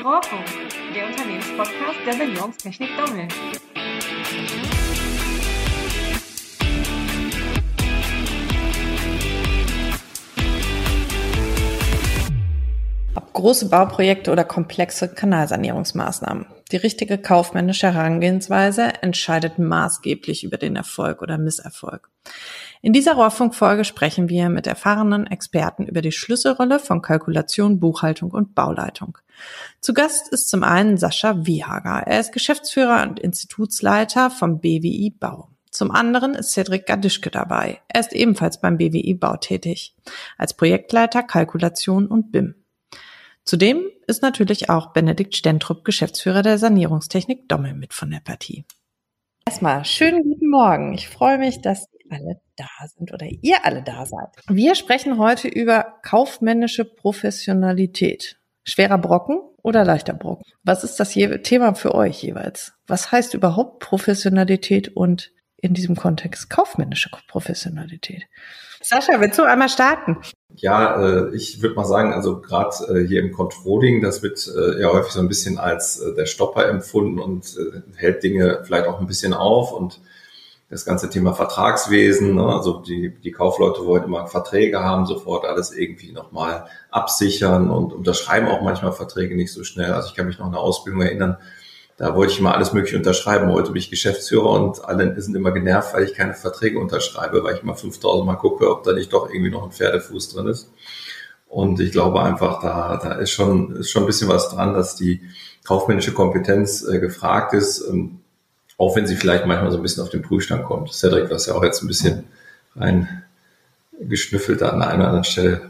Rohrfunk, der Unternehmenspodcast der Sanierungstechnik Dommel. Ob große Bauprojekte oder komplexe Kanalsanierungsmaßnahmen. Die richtige kaufmännische Herangehensweise entscheidet maßgeblich über den Erfolg oder Misserfolg. In dieser Rohrfunkfolge sprechen wir mit erfahrenen Experten über die Schlüsselrolle von Kalkulation, Buchhaltung und Bauleitung. Zu Gast ist zum einen Sascha Wiehager. Er ist Geschäftsführer und Institutsleiter vom BWI Bau. Zum anderen ist Cedric Gardischke dabei. Er ist ebenfalls beim BWI Bau tätig, als Projektleiter Kalkulation und BIM. Zudem ist natürlich auch Benedikt Stentrup, Geschäftsführer der Sanierungstechnik Dommel, mit von der Partie. Erstmal schönen guten Morgen. Ich freue mich, dass ihr alle da sind oder ihr alle da seid. Wir sprechen heute über kaufmännische Professionalität. Schwerer Brocken oder leichter Brocken? Was ist das Thema für euch jeweils? Was heißt überhaupt Professionalität und in diesem Kontext kaufmännische Professionalität? Sascha, willst du einmal starten? Ja, ich würde mal sagen, also gerade hier im Controlling, das wird ja häufig so ein bisschen als der Stopper empfunden und hält Dinge vielleicht auch ein bisschen auf. Und das ganze Thema Vertragswesen, ne, also die Kaufleute wollen immer Verträge haben, sofort alles irgendwie nochmal absichern und unterschreiben auch manchmal Verträge nicht so schnell. Also ich kann mich noch an eine Ausbildung erinnern, da wollte ich immer alles Mögliche unterschreiben, heute bin ich Geschäftsführer und alle sind immer genervt, weil ich keine Verträge unterschreibe, weil ich mal 5000 Mal gucke, ob da nicht doch irgendwie noch ein Pferdefuß drin ist. Und ich glaube einfach, da ist schon ein bisschen was dran, dass die kaufmännische Kompetenz gefragt ist, auch wenn sie vielleicht manchmal so ein bisschen auf den Prüfstand kommt. Cedric, du hast ja auch jetzt ein bisschen reingeschnüffelt an einer oder anderen Stelle.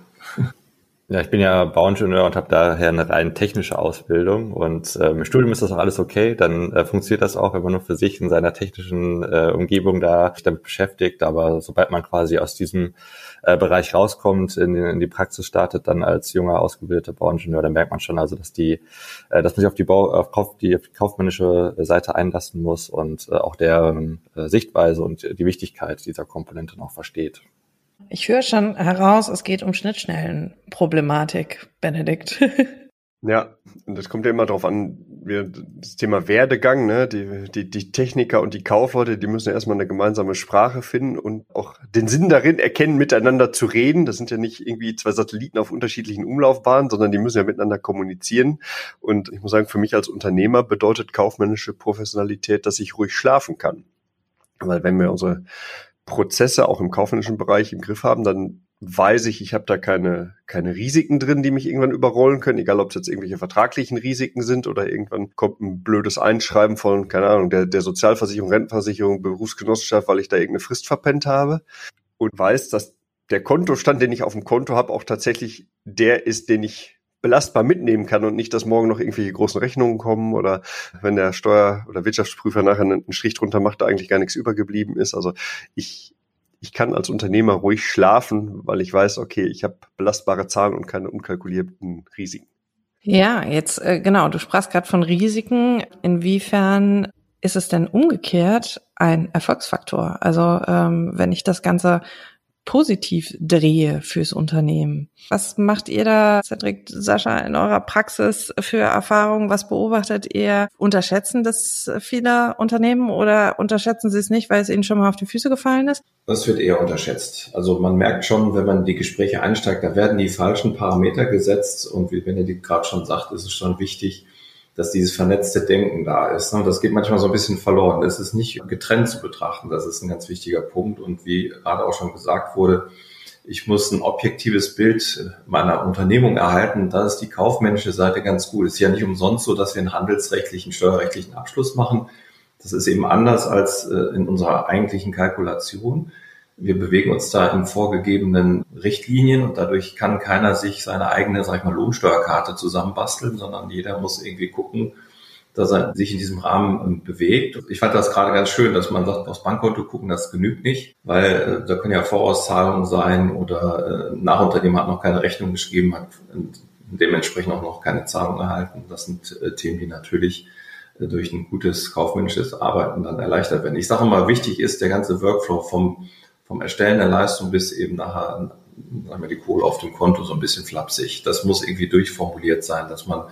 Ja, ich bin ja Bauingenieur und habe daher eine rein technische Ausbildung und im Studium ist das auch alles okay, dann funktioniert das auch, wenn man nur für sich in seiner technischen Umgebung sich damit beschäftigt, aber sobald man quasi aus diesem Bereich rauskommt, in die Praxis startet, dann als junger, ausgebildeter Bauingenieur, dann merkt man schon also, dass man sich auf die kaufmännische Seite einlassen muss und auch der Sichtweise und die Wichtigkeit dieser Komponente noch versteht. Ich höre schon heraus, es geht um Schnittstellenproblematik, Benedikt. Ja, und das kommt ja immer darauf an, das Thema Werdegang, ne? Die Techniker und die Kaufleute, die müssen ja erstmal eine gemeinsame Sprache finden und auch den Sinn darin erkennen, miteinander zu reden. Das sind ja nicht irgendwie zwei Satelliten auf unterschiedlichen Umlaufbahnen, sondern die müssen ja miteinander kommunizieren. Und ich muss sagen, für mich als Unternehmer bedeutet kaufmännische Professionalität, dass ich ruhig schlafen kann. Weil wenn wir unsere Prozesse auch im kaufmännischen Bereich im Griff haben, dann weiß ich habe da keine Risiken drin, die mich irgendwann überrollen können, egal ob es jetzt irgendwelche vertraglichen Risiken sind oder irgendwann kommt ein blödes Einschreiben von, keine Ahnung, der Sozialversicherung, Rentenversicherung, Berufsgenossenschaft, weil ich da irgendeine Frist verpennt habe und weiß, dass der Kontostand, den ich auf dem Konto habe, auch tatsächlich der ist, den ich belastbar mitnehmen kann und nicht, dass morgen noch irgendwelche großen Rechnungen kommen oder wenn der Steuer- oder Wirtschaftsprüfer nachher einen Strich drunter macht, da eigentlich gar nichts übergeblieben ist. Also ich kann als Unternehmer ruhig schlafen, weil ich weiß, okay, ich habe belastbare Zahlen und keine unkalkulierten Risiken. Ja, jetzt genau, du sprachst gerade von Risiken. Inwiefern ist es denn umgekehrt ein Erfolgsfaktor? Also wenn ich das Ganze positiv drehe fürs Unternehmen. Was macht ihr da, Cedric, Sascha, in eurer Praxis für Erfahrungen? Was beobachtet ihr? Unterschätzen das viele Unternehmen oder unterschätzen sie es nicht, weil es ihnen schon mal auf die Füße gefallen ist? Das wird eher unterschätzt. Also man merkt schon, wenn man die Gespräche einsteigt, da werden die falschen Parameter gesetzt und wie Benedikt gerade schon sagt, ist es schon wichtig, dass dieses vernetzte Denken da ist. Und das geht manchmal so ein bisschen verloren. Es ist nicht getrennt zu betrachten. Das ist ein ganz wichtiger Punkt. Und wie gerade auch schon gesagt wurde, ich muss ein objektives Bild meiner Unternehmung erhalten. Da ist die kaufmännische Seite ganz gut. Es ist ja nicht umsonst so, dass wir einen handelsrechtlichen, steuerrechtlichen Abschluss machen. Das ist eben anders als in unserer eigentlichen Kalkulation. Wir bewegen uns da in vorgegebenen Richtlinien und dadurch kann keiner sich seine eigene, Lohnsteuerkarte zusammenbasteln, sondern jeder muss irgendwie gucken, dass er sich in diesem Rahmen bewegt. Ich fand das gerade ganz schön, dass man sagt, aufs Bankkonto gucken, das genügt nicht, weil da können ja Vorauszahlungen sein oder ein Nachunternehmer hat noch keine Rechnung geschrieben, hat dementsprechend auch noch keine Zahlung erhalten. Das sind Themen, die natürlich durch ein gutes kaufmännisches Arbeiten dann erleichtert werden. Ich sage mal, wichtig ist der ganze Workflow vom Erstellen der Leistung bis eben nachher, sagen wir, die Kohle auf dem Konto so ein bisschen flapsig. Das muss irgendwie durchformuliert sein, dass man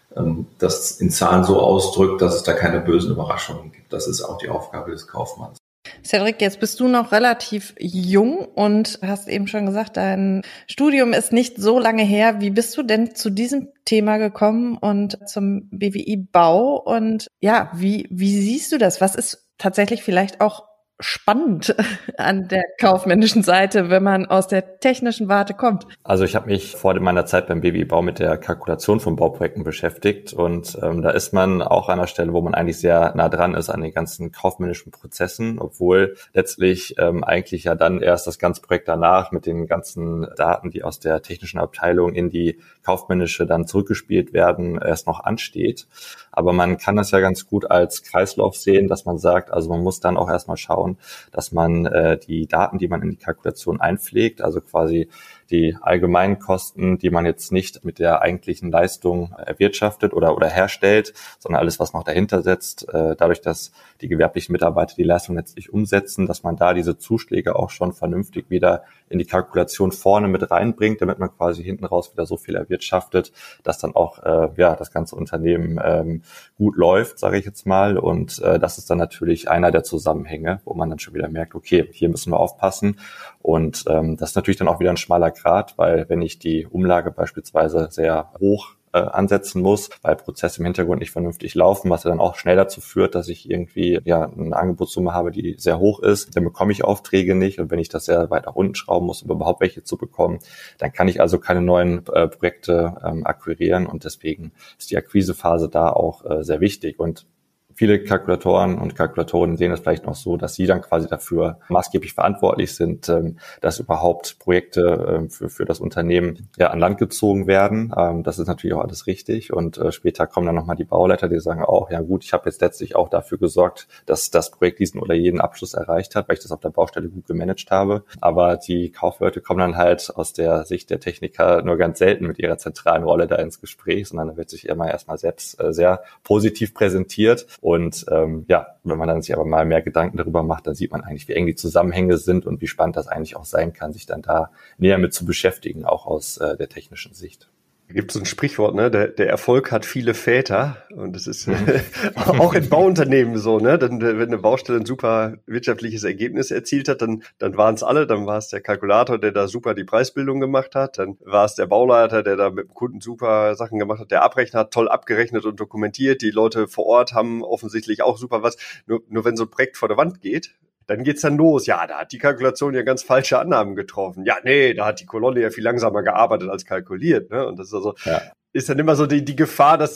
das in Zahlen so ausdrückt, dass es da keine bösen Überraschungen gibt. Das ist auch die Aufgabe des Kaufmanns. Cedric, jetzt bist du noch relativ jung und hast eben schon gesagt, dein Studium ist nicht so lange her. Wie bist du denn zu diesem Thema gekommen und zum BWI-Bau? Und ja, wie siehst du das? Was ist tatsächlich vielleicht auch spannend an der kaufmännischen Seite, wenn man aus der technischen Warte kommt? Also ich habe mich vor meiner Zeit beim BWI-Bau mit der Kalkulation von Bauprojekten beschäftigt und da ist man auch an einer Stelle, wo man eigentlich sehr nah dran ist an den ganzen kaufmännischen Prozessen, obwohl letztlich eigentlich ja dann erst das ganze Projekt danach mit den ganzen Daten, die aus der technischen Abteilung in die kaufmännische dann zurückgespielt werden, erst noch ansteht. Aber man kann das ja ganz gut als Kreislauf sehen, dass man sagt, also man muss dann auch erstmal schauen, dass man die Daten, die man in die Kalkulation einpflegt, also quasi die allgemeinen Kosten, die man jetzt nicht mit der eigentlichen Leistung erwirtschaftet oder herstellt, sondern alles, was noch dahinter setzt, dadurch, dass die gewerblichen Mitarbeiter die Leistung letztlich umsetzen, dass man da diese Zuschläge auch schon vernünftig wieder in die Kalkulation vorne mit reinbringt, damit man quasi hinten raus wieder so viel erwirtschaftet, dass dann auch das ganze Unternehmen gut läuft, sage ich jetzt mal. Und das ist dann natürlich einer der Zusammenhänge, wo man dann schon wieder merkt, okay, hier müssen wir aufpassen. Und das ist natürlich dann auch wieder ein schmaler Grat, weil wenn ich die Umlage beispielsweise sehr hoch ansetzen muss, weil Prozesse im Hintergrund nicht vernünftig laufen, was ja dann auch schnell dazu führt, dass ich irgendwie eine Angebotssumme habe, die sehr hoch ist, dann bekomme ich Aufträge nicht und wenn ich das sehr weit nach unten schrauben muss, um überhaupt welche zu bekommen, dann kann ich also keine neuen Projekte akquirieren und deswegen ist die Akquisephase da auch sehr wichtig und viele Kalkulatoren und Kalkulatorinnen sehen das vielleicht noch so, dass sie dann quasi dafür maßgeblich verantwortlich sind, dass überhaupt Projekte für das Unternehmen an Land gezogen werden. Das ist natürlich auch alles richtig. Und später kommen dann nochmal die Bauleiter, die sagen auch, ja gut, ich habe jetzt letztlich auch dafür gesorgt, dass das Projekt diesen oder jeden Abschluss erreicht hat, weil ich das auf der Baustelle gut gemanagt habe. Aber die Kaufleute kommen dann halt aus der Sicht der Techniker nur ganz selten mit ihrer zentralen Rolle da ins Gespräch, sondern da wird sich immer erstmal selbst sehr positiv präsentiert. Und wenn man dann sich aber mal mehr Gedanken darüber macht, dann sieht man eigentlich, wie eng die Zusammenhänge sind und wie spannend das eigentlich auch sein kann, sich dann da näher mit zu beschäftigen, auch aus der technischen Sicht. Da gibt es so ein Sprichwort, ne? Der Erfolg hat viele Väter und das ist auch in Bauunternehmen so, ne? Denn wenn eine Baustelle ein super wirtschaftliches Ergebnis erzielt hat, dann waren es alle, dann war es der Kalkulator, der da super die Preisbildung gemacht hat, dann war es der Bauleiter, der da mit dem Kunden super Sachen gemacht hat, der Abrechner hat toll abgerechnet und dokumentiert, die Leute vor Ort haben offensichtlich auch super was, nur wenn so ein Projekt vor der Wand geht, dann geht's dann los. Ja, da hat die Kalkulation ja ganz falsche Annahmen getroffen. Ja, nee, da hat die Kolonne ja viel langsamer gearbeitet als kalkuliert. Ne? Und das ist also ist dann immer so die Gefahr, dass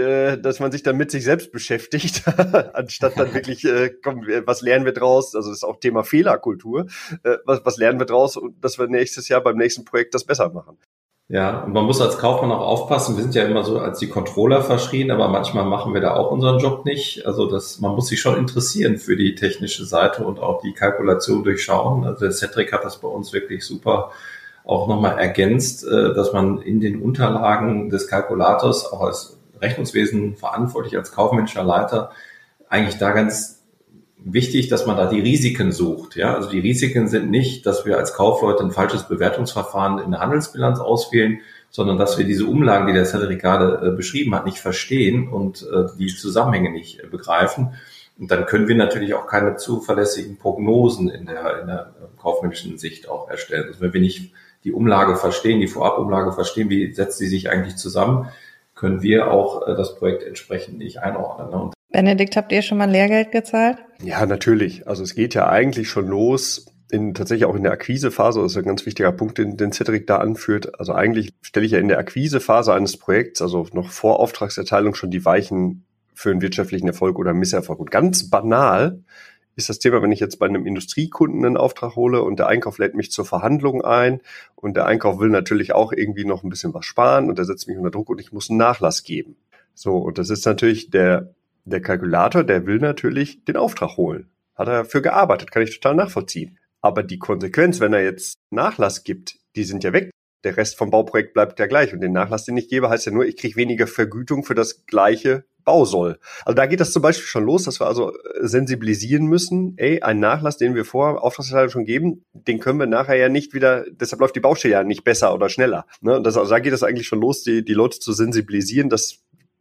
man sich dann mit sich selbst beschäftigt, anstatt dann wirklich, was lernen wir draus? Also das ist auch Thema Fehlerkultur. Was lernen wir draus, dass wir nächstes Jahr beim nächsten Projekt das besser machen? Ja, und man muss als Kaufmann auch aufpassen. Wir sind ja immer so als die Controller verschrien, aber manchmal machen wir da auch unseren Job nicht. Also man muss sich schon interessieren für die technische Seite und auch die Kalkulation durchschauen. Also der Cedric hat das bei uns wirklich super auch nochmal ergänzt, dass man in den Unterlagen des Kalkulators auch als Rechnungswesen verantwortlich, als kaufmännischer Leiter eigentlich da ganz wichtig, dass man da die Risiken sucht. Ja, also die Risiken sind nicht, dass wir als Kaufleute ein falsches Bewertungsverfahren in der Handelsbilanz auswählen, sondern dass wir diese Umlagen, die der Cedric gerade beschrieben hat, nicht verstehen und die Zusammenhänge nicht begreifen. Und dann können wir natürlich auch keine zuverlässigen Prognosen in der kaufmännischen Sicht auch erstellen. Also wenn wir nicht die Umlage verstehen, die Vorabumlage verstehen, wie setzt sie sich eigentlich zusammen, können wir auch das Projekt entsprechend nicht einordnen. Ne? Benedikt, habt ihr schon mal Lehrgeld gezahlt? Ja, natürlich. Also es geht ja eigentlich schon los, tatsächlich auch in der Akquisephase. Das ist ein ganz wichtiger Punkt, den Cedric da anführt. Also eigentlich stelle ich ja in der Akquisephase eines Projekts, also noch vor Auftragserteilung, schon die Weichen für einen wirtschaftlichen Erfolg oder Misserfolg. Und ganz banal ist das Thema, wenn ich jetzt bei einem Industriekunden einen Auftrag hole und der Einkauf lädt mich zur Verhandlung ein und der Einkauf will natürlich auch irgendwie noch ein bisschen was sparen und der setzt mich unter Druck und ich muss einen Nachlass geben. So, und das ist natürlich der Kalkulator, der will natürlich den Auftrag holen. Hat er dafür gearbeitet, kann ich total nachvollziehen. Aber die Konsequenz, wenn er jetzt Nachlass gibt, die sind ja weg. Der Rest vom Bauprojekt bleibt ja gleich. Und den Nachlass, den ich gebe, heißt ja nur, ich kriege weniger Vergütung für das gleiche Bausoll. Also da geht das zum Beispiel schon los, dass wir also sensibilisieren müssen, ein Nachlass, den wir vor Auftragserteilung schon geben, den können wir nachher ja nicht wieder, deshalb läuft die Baustelle ja nicht besser oder schneller. Ne? Und also da geht es eigentlich schon los, die Leute zu sensibilisieren, dass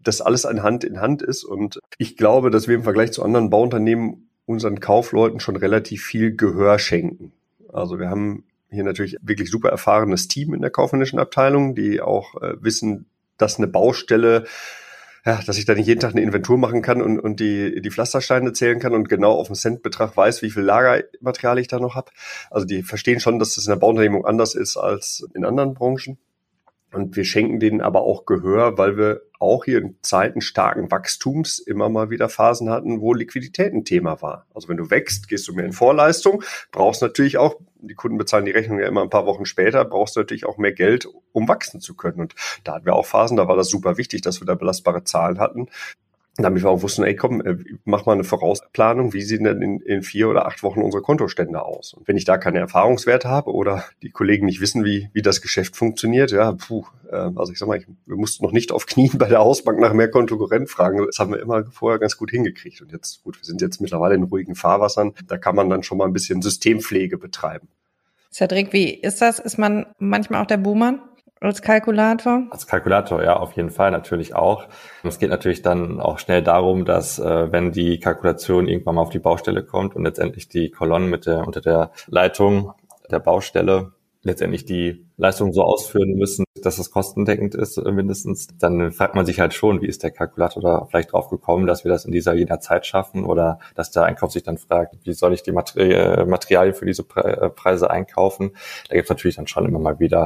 das alles ein Hand in Hand ist. Und ich glaube, dass wir im Vergleich zu anderen Bauunternehmen unseren Kaufleuten schon relativ viel Gehör schenken. Also wir haben hier natürlich wirklich super erfahrenes Team in der kaufmännischen Abteilung, die auch wissen, dass eine Baustelle, dass ich da nicht jeden Tag eine Inventur machen kann und die Pflastersteine zählen kann und genau auf den Centbetrag weiß, wie viel Lagermaterial ich da noch habe. Also die verstehen schon, dass das in der Bauunternehmung anders ist als in anderen Branchen. Und wir schenken denen aber auch Gehör, weil wir auch hier in Zeiten starken Wachstums immer mal wieder Phasen hatten, wo Liquidität ein Thema war. Also wenn du wächst, gehst du mehr in Vorleistung, brauchst natürlich auch, die Kunden bezahlen die Rechnung ja immer ein paar Wochen später, brauchst du natürlich auch mehr Geld, um wachsen zu können. Und da hatten wir auch Phasen, da war das super wichtig, dass wir da belastbare Zahlen hatten. Damit wir auch wussten, mach mal eine Vorausplanung, wie sehen denn in 4 oder 8 Wochen unsere Kontostände aus? Und wenn ich da keine Erfahrungswerte habe oder die Kollegen nicht wissen, wie das Geschäft funktioniert, also ich sag mal, wir mussten noch nicht auf Knien bei der Hausbank nach mehr Kontokorrent fragen. Das haben wir immer vorher ganz gut hingekriegt. Und jetzt, wir sind jetzt mittlerweile in ruhigen Fahrwassern, da kann man dann schon mal ein bisschen Systempflege betreiben. Cedric, wie ist das? Ist man manchmal auch der Buhmann? Als Kalkulator? Als Kalkulator, ja, auf jeden Fall natürlich auch. Es geht natürlich dann auch schnell darum, dass wenn die Kalkulation irgendwann mal auf die Baustelle kommt und letztendlich die Kolonnen unter der Leitung der Baustelle letztendlich die Leistung so ausführen müssen, dass es kostendeckend ist mindestens, dann fragt man sich halt schon, wie ist der Kalkulator da vielleicht drauf gekommen, dass wir das in jener Zeit schaffen oder dass der Einkauf sich dann fragt, wie soll ich die Materialien für diese Preise einkaufen. Da gibt es natürlich dann schon immer mal wieder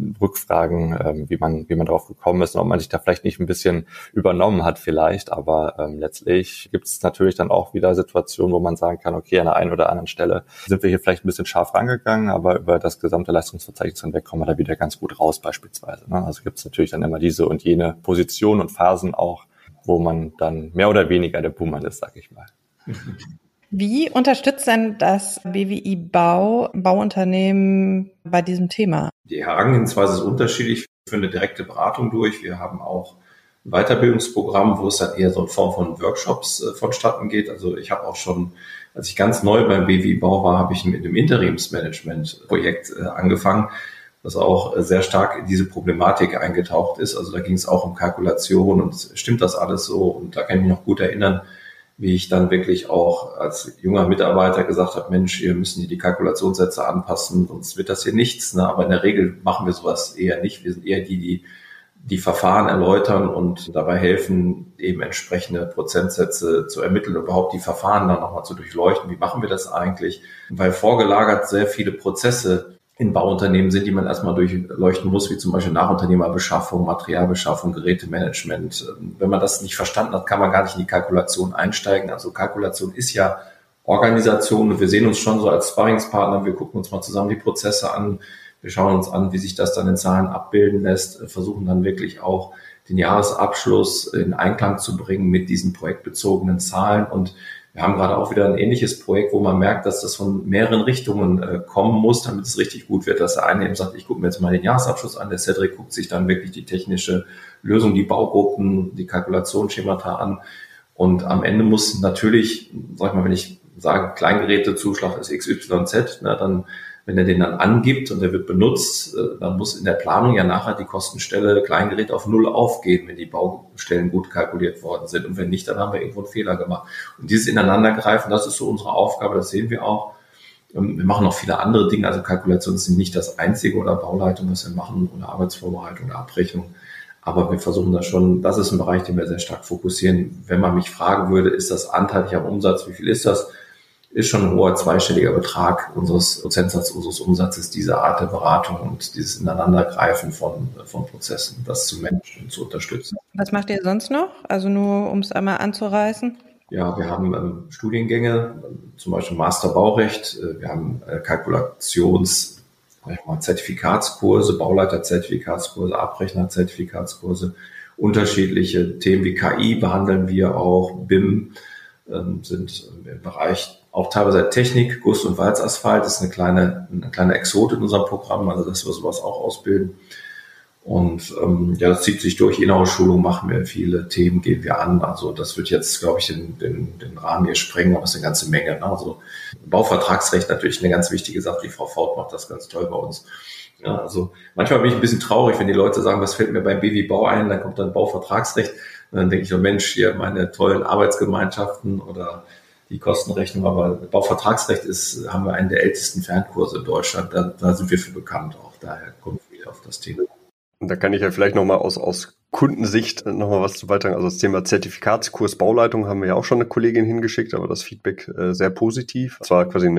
Rückfragen, wie man drauf gekommen ist und ob man sich da vielleicht nicht ein bisschen übernommen hat vielleicht, aber letztlich gibt es natürlich dann auch wieder Situationen, wo man sagen kann, okay, an der einen oder anderen Stelle sind wir hier vielleicht ein bisschen scharf rangegangen, aber über das gesamte Leistungsverzeichnis hinweg kommen wir da wieder ganz gut raus beispielsweise. Also gibt es natürlich dann immer diese und jene Positionen und Phasen auch, wo man dann mehr oder weniger der Buhmann ist, sag ich mal. Wie unterstützt denn das BWI Bauunternehmen bei diesem Thema? Die Herangehensweise ist unterschiedlich. Wir führen eine direkte Beratung durch. Wir haben auch ein Weiterbildungsprogramm, wo es dann eher so in Form von Workshops vonstatten geht. Also ich habe auch schon, als ich ganz neu beim BWI Bau war, habe ich mit dem Interimsmanagement-Projekt angefangen, was auch sehr stark in diese Problematik eingetaucht ist. Also da ging es auch um Kalkulation und stimmt das alles so? Und da kann ich mich noch gut erinnern, wie ich dann wirklich auch als junger Mitarbeiter gesagt habe, Mensch, wir müssen hier die Kalkulationssätze anpassen, sonst wird das hier nichts. Aber in der Regel machen wir sowas eher nicht. Wir sind eher die Verfahren erläutern und dabei helfen, eben entsprechende Prozentsätze zu ermitteln, überhaupt die Verfahren dann nochmal zu durchleuchten. Wie machen wir das eigentlich? Weil vorgelagert sehr viele Prozesse in Bauunternehmen sind, die man erstmal durchleuchten muss, wie zum Beispiel Nachunternehmerbeschaffung, Materialbeschaffung, Gerätemanagement. Wenn man das nicht verstanden hat, kann man gar nicht in die Kalkulation einsteigen. Also Kalkulation ist ja Organisation und wir sehen uns schon so als Sparringspartner. Wir gucken uns mal zusammen die Prozesse an. Wir schauen uns an, wie sich das dann in Zahlen abbilden lässt, versuchen dann wirklich auch den Jahresabschluss in Einklang zu bringen mit diesen projektbezogenen Zahlen. Und wir haben gerade auch wieder ein ähnliches Projekt, wo man merkt, dass das von mehreren Richtungen kommen muss, damit es richtig gut wird. Dass der eine eben sagt, ich gucke mir jetzt mal den Jahresabschluss an, der Cedric guckt sich dann wirklich die technische Lösung, die Baugruppen, die Kalkulationsschemata an. Und am Ende muss natürlich, sag ich mal, wenn ich sage, Kleingerätezuschlag ist XYZ, dann wenn er den dann angibt und der wird benutzt, dann muss in der Planung ja nachher die Kostenstelle Kleingerät auf 0 aufgehen, wenn die Baustellen gut kalkuliert worden sind. Und wenn nicht, dann haben wir irgendwo einen Fehler gemacht. Und dieses Ineinandergreifen, das ist so unsere Aufgabe, das sehen wir auch. Wir machen noch viele andere Dinge, also Kalkulationen sind nicht das Einzige oder Bauleitung, was wir machen, oder Arbeitsvorbereitung oder Abrechnung. Aber wir versuchen das schon, das ist ein Bereich, den wir sehr stark fokussieren. Wenn man mich fragen würde, ist das anteilig am Umsatz, wie viel ist das? Ist schon ein hoher zweistelliger Betrag unseres Prozentsatzes, unseres Umsatzes, diese Art der Beratung und dieses Ineinandergreifen von Prozessen, das zu managen und zu unterstützen. Was macht ihr sonst noch? Also nur, um es einmal anzureißen? Ja, wir haben Studiengänge, zum Beispiel Master Baurecht, wir haben Zertifikatskurse, Bauleiterzertifikatskurse, Abrechnerzertifikatskurse, unterschiedliche Themen wie KI behandeln wir auch, BIM sind im Bereich auch teilweise Technik, Guss- und Walzasphalt, das ist eine kleine Exote in unserem Programm, also dass wir sowas auch ausbilden. Und das zieht sich durch. Inhouse-Schulung machen wir, viele Themen gehen wir an. Also das wird jetzt, glaube ich, den Rahmen hier sprengen, aber es ist eine ganze Menge. Also Bauvertragsrecht natürlich eine ganz wichtige Sache. Die Frau Faut macht das ganz toll bei uns. Ja, also manchmal bin ich ein bisschen traurig, wenn die Leute sagen, was fällt mir beim BW Bau ein, dann kommt dann Bauvertragsrecht. Und dann denke ich, oh Mensch, hier meine tollen Arbeitsgemeinschaften oder die Kostenrechnung, aber Bauvertragsrecht haben wir einen der ältesten Fernkurse in Deutschland. Da sind wir für bekannt auch. Daher kommt wieder auf das Thema. Und da kann ich ja vielleicht nochmal aus Kundensicht nochmal was zu beitragen. Also das Thema Zertifikatskurs Bauleitung haben wir ja auch schon eine Kollegin hingeschickt, aber das Feedback sehr positiv. Das war quasi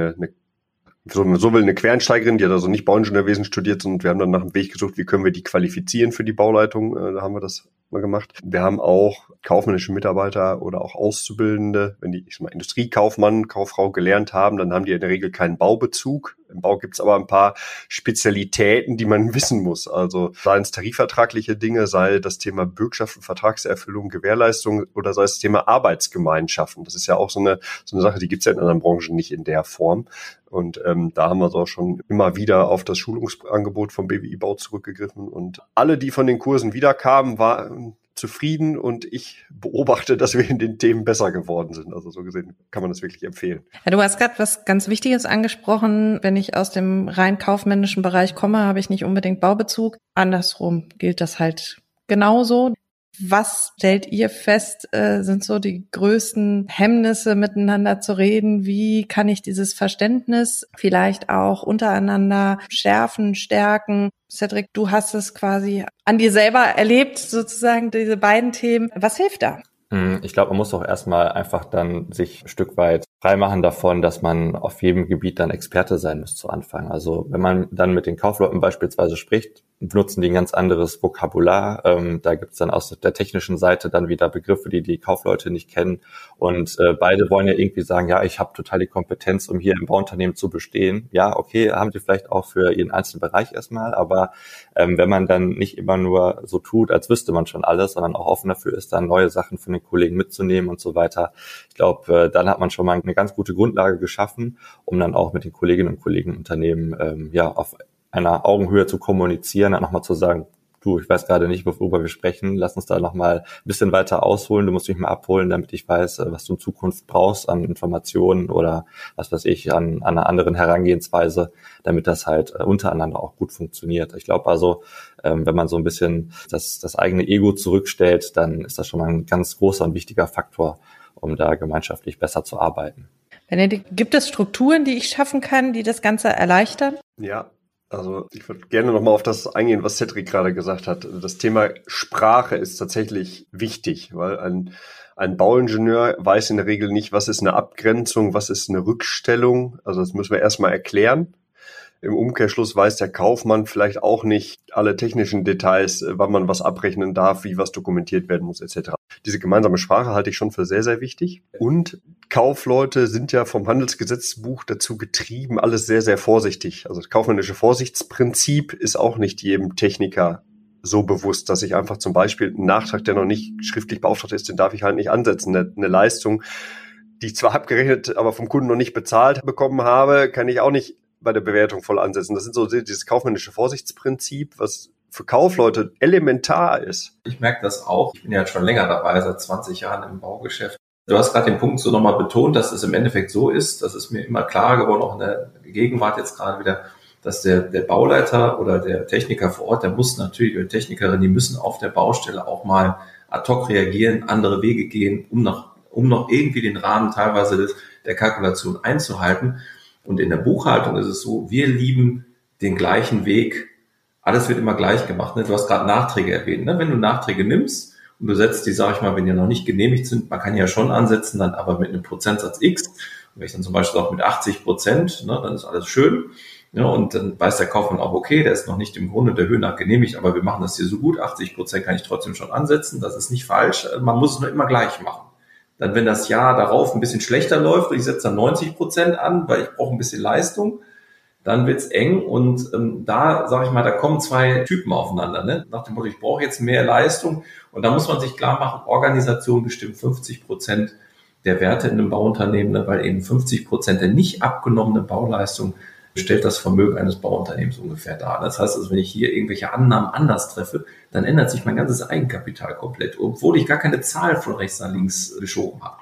eine Quereinsteigerin, die hat also nicht Bauingenieurwesen studiert, sondern wir haben dann nach einem Weg gesucht, wie können wir die qualifizieren für die Bauleitung. Da haben wir das mal gemacht. Wir haben auch kaufmännische Mitarbeiter oder auch Auszubildende, wenn die Industriekaufmann, Kauffrau gelernt haben, dann haben die in der Regel keinen Baubezug. Im Bau gibt es aber ein paar Spezialitäten, die man wissen muss. Also seien es tarifvertragliche Dinge, sei das Thema Bürgschaften, Vertragserfüllung, Gewährleistung oder sei es das Thema Arbeitsgemeinschaften. Das ist ja auch so eine Sache, die gibt es ja in anderen Branchen nicht in der Form. Und da haben wir so auch schon immer wieder auf das Schulungsangebot vom BWI Bau zurückgegriffen. Und alle, die von den Kursen wiederkamen, waren zufrieden und ich beobachte, dass wir in den Themen besser geworden sind. Also so gesehen kann man das wirklich empfehlen. Ja, du hast gerade was ganz Wichtiges angesprochen. Wenn ich aus dem rein kaufmännischen Bereich komme, habe ich nicht unbedingt Baubezug. Andersrum gilt das halt genauso. Was stellt ihr fest, sind so die größten Hemmnisse, miteinander zu reden? Wie kann ich dieses Verständnis vielleicht auch untereinander schärfen, stärken? Cedric, du hast es quasi an dir selber erlebt, sozusagen, diese beiden Themen. Was hilft da? Ich glaube, man muss auch erstmal einfach dann sich ein Stück weit freimachen davon, dass man auf jedem Gebiet dann Experte sein muss zu Anfang. Also wenn man dann mit den Kaufleuten beispielsweise spricht, benutzen die ein ganz anderes Vokabular. Da gibt es dann aus der technischen Seite dann wieder Begriffe, die die Kaufleute nicht kennen. Und beide wollen ja irgendwie sagen, ja, ich habe total die Kompetenz, um hier im Bauunternehmen zu bestehen. Ja, okay, haben sie vielleicht auch für ihren einzelnen Bereich erstmal. Aber wenn man dann nicht immer nur so tut, als wüsste man schon alles, sondern auch offen dafür ist, dann neue Sachen von den Kollegen mitzunehmen und so weiter. Ich glaube, dann hat man schon mal eine ganz gute Grundlage geschaffen, um dann auch mit den Kolleginnen und Kollegen im Unternehmen auf einer Augenhöhe zu kommunizieren, dann nochmal zu sagen, du, ich weiß gerade nicht, worüber wir sprechen, lass uns da nochmal ein bisschen weiter ausholen, du musst mich mal abholen, damit ich weiß, was du in Zukunft brauchst an Informationen oder was weiß ich, an einer anderen Herangehensweise, damit das halt untereinander auch gut funktioniert. Ich glaube also, wenn man so ein bisschen das eigene Ego zurückstellt, dann ist das schon mal ein ganz großer und wichtiger Faktor, um da gemeinschaftlich besser zu arbeiten. Benedikt, gibt es Strukturen, die ich schaffen kann, die das Ganze erleichtern? Ja, also ich würde gerne nochmal auf das eingehen, was Cedric gerade gesagt hat. Das Thema Sprache ist tatsächlich wichtig, weil ein Bauingenieur weiß in der Regel nicht, was ist eine Abgrenzung, was ist eine Rückstellung. Also das müssen wir erstmal erklären. Im Umkehrschluss weiß der Kaufmann vielleicht auch nicht alle technischen Details, wann man was abrechnen darf, wie was dokumentiert werden muss, etc. Diese gemeinsame Sprache halte ich schon für sehr, sehr wichtig. Und Kaufleute sind ja vom Handelsgesetzbuch dazu getrieben, alles sehr, sehr vorsichtig. Also das kaufmännische Vorsichtsprinzip ist auch nicht jedem Techniker so bewusst, dass ich einfach zum Beispiel einen Nachtrag, der noch nicht schriftlich beauftragt ist, den darf ich halt nicht ansetzen. Eine Leistung, die ich zwar abgerechnet, aber vom Kunden noch nicht bezahlt bekommen habe, kann ich auch nicht bei der Bewertung voll ansetzen. Das sind so dieses kaufmännische Vorsichtsprinzip, was für Kaufleute elementar ist. Ich merke das auch. Ich bin ja schon länger dabei, seit 20 Jahren im Baugeschäft. Du hast gerade den Punkt so nochmal betont, dass es im Endeffekt so ist, das ist mir immer klarer geworden, auch in der Gegenwart jetzt gerade wieder, dass der Bauleiter oder der Techniker vor Ort, der muss natürlich, oder Technikerin, die müssen auf der Baustelle auch mal ad hoc reagieren, andere Wege gehen, um noch irgendwie den Rahmen teilweise der Kalkulation einzuhalten. Und in der Buchhaltung ist es so, wir lieben den gleichen Weg. Alles wird immer gleich gemacht. Ne? Du hast gerade Nachträge erwähnt. Ne? Wenn du Nachträge nimmst und du setzt die, sage ich mal, wenn die noch nicht genehmigt sind, man kann ja schon ansetzen, dann aber mit einem Prozentsatz X. Und wenn ich dann zum Beispiel sage mit 80%, ne, dann ist alles schön. Ja, und dann weiß der Kaufmann auch, okay, der ist noch nicht im Grunde der Höhe nach genehmigt, aber wir machen das hier so gut. 80% kann ich trotzdem schon ansetzen. Das ist nicht falsch. Man muss es nur immer gleich machen. Dann, wenn das Jahr darauf ein bisschen schlechter läuft und ich setze dann 90% an, weil ich brauche ein bisschen Leistung, dann wird's eng und da, sage ich mal, da kommen zwei Typen aufeinander. Ne? Nach dem Motto, ich brauche jetzt mehr Leistung und da muss man sich klar machen, Organisation bestimmt 50% der Werte in einem Bauunternehmen, ne? Weil eben 50% der nicht abgenommenen Bauleistung stellt das Vermögen eines Bauunternehmens ungefähr dar. Das heißt also, wenn ich hier irgendwelche Annahmen anders treffe, dann ändert sich mein ganzes Eigenkapital komplett, obwohl ich gar keine Zahl von rechts nach links geschoben habe.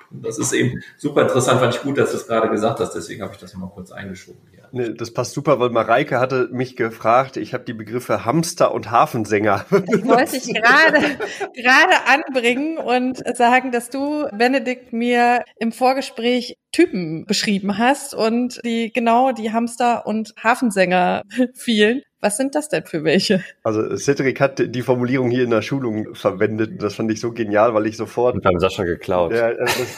Und das ist eben super interessant, fand ich gut, dass du es gerade gesagt hast, deswegen habe ich das mal kurz eingeschoben hier. Nee, das passt super, weil Mareike hatte mich gefragt, ich habe die Begriffe Hamster und Hafensänger. Ich wollte dich gerade anbringen und sagen, dass du, Benedikt, mir im Vorgespräch Typen beschrieben hast und die Hamster und Hafensänger fielen. Was sind das denn für welche? Also Cedric hat die Formulierung hier in der Schulung verwendet. Das fand ich so genial, weil ich sofort... Und beim Sascha geklaut. Ja,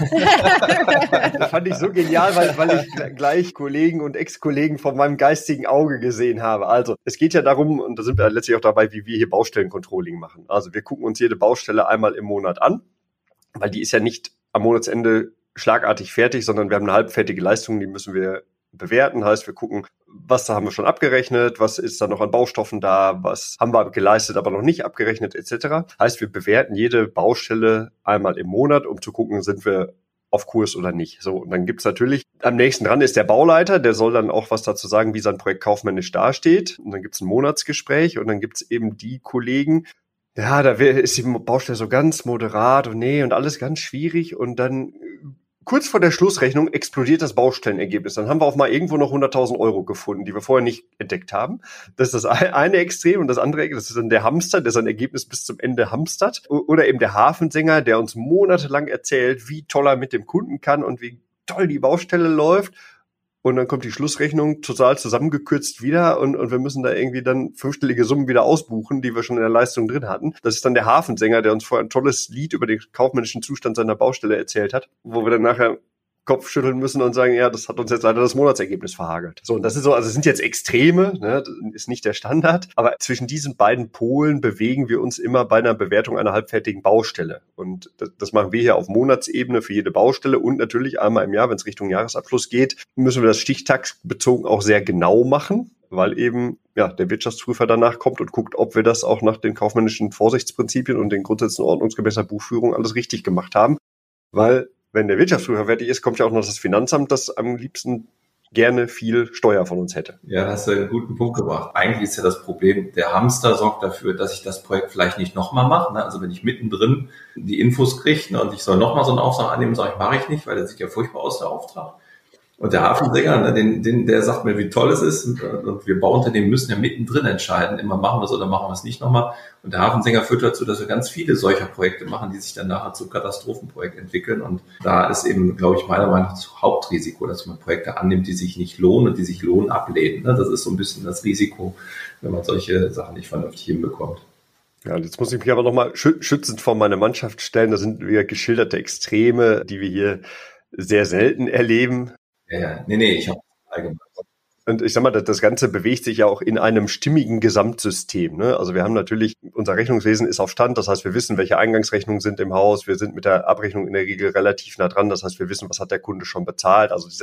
das fand ich so genial, weil ich gleich Kollegen und Ex-Kollegen vor meinem geistigen Auge gesehen habe. Also es geht ja darum, und da sind wir letztlich auch dabei, wie wir hier Baustellencontrolling machen. Also wir gucken uns jede Baustelle einmal im Monat an, weil die ist ja nicht am Monatsende schlagartig fertig, sondern wir haben eine halbfertige Leistung, die müssen wir bewerten. Heißt, wir gucken, was da haben wir schon abgerechnet, was ist da noch an Baustoffen da, was haben wir geleistet, aber noch nicht abgerechnet etc. Heißt, wir bewerten jede Baustelle einmal im Monat, um zu gucken, sind wir auf Kurs oder nicht. So, und dann gibt's natürlich, am nächsten dran ist der Bauleiter, der soll dann auch was dazu sagen, wie sein Projekt kaufmännisch dasteht. Und dann gibt's ein Monatsgespräch und dann gibt's eben die Kollegen, ja, da ist die Baustelle so ganz moderat und alles ganz schwierig und dann kurz vor der Schlussrechnung explodiert das Baustellenergebnis. Dann haben wir auf mal irgendwo noch 100.000 Euro gefunden, die wir vorher nicht entdeckt haben. Das ist das eine Extrem und das andere, das ist dann der Hamster, der sein Ergebnis bis zum Ende hamstert. Oder eben der Hafensänger, der uns monatelang erzählt, wie toll er mit dem Kunden kann und wie toll die Baustelle läuft. Und dann kommt die Schlussrechnung total zusammengekürzt wieder und wir müssen da irgendwie dann 5-stellige Summen wieder ausbuchen, die wir schon in der Leistung drin hatten. Das ist dann der Hafensänger, der uns vorher ein tolles Lied über den kaufmännischen Zustand seiner Baustelle erzählt hat, wo wir dann nachher Kopf schütteln müssen und sagen, ja, das hat uns jetzt leider das Monatsergebnis verhagelt. So, und das ist so, also es sind jetzt Extreme, ne, das ist nicht der Standard, aber zwischen diesen beiden Polen bewegen wir uns immer bei einer Bewertung einer halbfertigen Baustelle. Und das machen wir hier auf Monatsebene für jede Baustelle und natürlich einmal im Jahr, wenn es Richtung Jahresabschluss geht, müssen wir das stichtagsbezogen auch sehr genau machen, weil eben ja der Wirtschaftsprüfer danach kommt und guckt, ob wir das auch nach den kaufmännischen Vorsichtsprinzipien und den Grundsätzen ordnungsgemäßer Buchführung alles richtig gemacht haben, weil wenn der Wirtschaftsprüfer fertig ist, kommt ja auch noch das Finanzamt, das am liebsten gerne viel Steuer von uns hätte. Ja, da hast du einen guten Punkt gebracht. Eigentlich ist ja das Problem, der Hamster sorgt dafür, dass ich das Projekt vielleicht nicht nochmal mache. Ne? Also wenn ich mittendrin die Infos kriege, ne, und ich soll nochmal so einen Auftrag annehmen, sage ich, mache ich nicht, weil der sieht ja furchtbar aus, der Auftrag. Und der Hafensänger, ne, der sagt mir, wie toll es ist. Und wir Bauunternehmen müssen ja mittendrin entscheiden, immer machen wir es oder machen wir es nicht nochmal. Und der Hafensänger führt dazu, dass wir ganz viele solcher Projekte machen, die sich dann nachher zu Katastrophenprojekten entwickeln. Und da ist eben, glaube ich, meiner Meinung nach das Hauptrisiko, dass man Projekte annimmt, die sich nicht lohnen und die sich lohnen, ablehnen. Das ist so ein bisschen das Risiko, wenn man solche Sachen nicht vernünftig hinbekommt. Ja, jetzt muss ich mich aber nochmal schützend vor meine Mannschaft stellen. Da sind wieder geschilderte Extreme, die wir hier sehr selten erleben. Ja. Nee, ich habe allgemein. Und ich sag mal, das Ganze bewegt sich ja auch in einem stimmigen Gesamtsystem. Ne? Also wir haben natürlich, unser Rechnungswesen ist auf Stand, das heißt, wir wissen, welche Eingangsrechnungen sind im Haus, wir sind mit der Abrechnung in der Regel relativ nah dran, das heißt, wir wissen, was hat der Kunde schon bezahlt. Also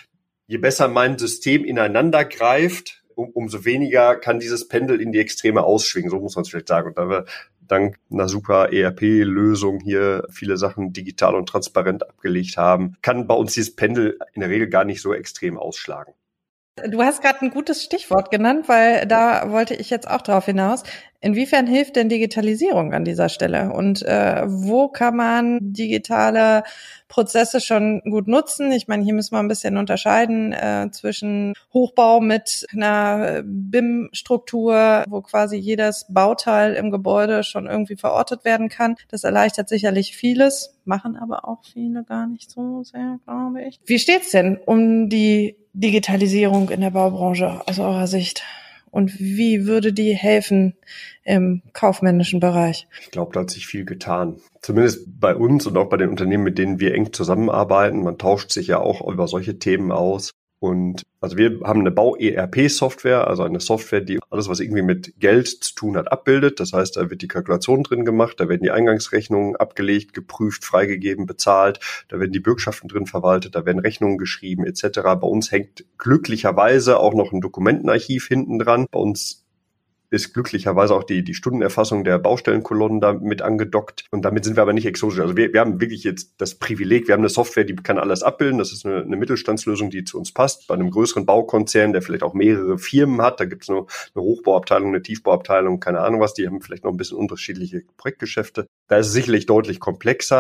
je besser mein System ineinander greift, umso weniger kann dieses Pendel in die Extreme ausschwingen, so muss man es vielleicht sagen. Und da wir dank einer super ERP-Lösung hier viele Sachen digital und transparent abgelegt haben, kann bei uns dieses Pendel in der Regel gar nicht so extrem ausschlagen. Du hast gerade ein gutes Stichwort genannt, weil da wollte ich jetzt auch drauf hinaus. Inwiefern hilft denn Digitalisierung an dieser Stelle? Und wo kann man digitale Prozesse schon gut nutzen? Ich meine, hier müssen wir ein bisschen unterscheiden zwischen Hochbau mit einer BIM-Struktur, wo quasi jedes Bauteil im Gebäude schon irgendwie verortet werden kann. Das erleichtert sicherlich vieles, machen aber auch viele gar nicht so sehr, glaube ich. Wie steht's denn um die Digitalisierung in der Baubranche aus eurer Sicht? Und wie würde die helfen im kaufmännischen Bereich? Ich glaube, da hat sich viel getan. Zumindest bei uns und auch bei den Unternehmen, mit denen wir eng zusammenarbeiten. Man tauscht sich ja auch über solche Themen aus. Und also wir haben eine Bau-ERP-Software, also eine Software, die alles, was irgendwie mit Geld zu tun hat, abbildet. Das heißt, da wird die Kalkulation drin gemacht, da werden die Eingangsrechnungen abgelegt, geprüft, freigegeben, bezahlt, da werden die Bürgschaften drin verwaltet, da werden Rechnungen geschrieben etc. Bei uns hängt glücklicherweise auch noch ein Dokumentenarchiv hinten dran. Bei uns ist glücklicherweise auch die Stundenerfassung der Baustellenkolonnen da mit angedockt. Und damit sind wir aber nicht exotisch. Also wir haben wirklich jetzt das Privileg, wir haben eine Software, die kann alles abbilden. Das ist eine Mittelstandslösung, die zu uns passt. Bei einem größeren Baukonzern, der vielleicht auch mehrere Firmen hat, da gibt es eine Hochbauabteilung, eine Tiefbauabteilung, keine Ahnung was, die haben vielleicht noch ein bisschen unterschiedliche Projektgeschäfte. Da ist es sicherlich deutlich komplexer.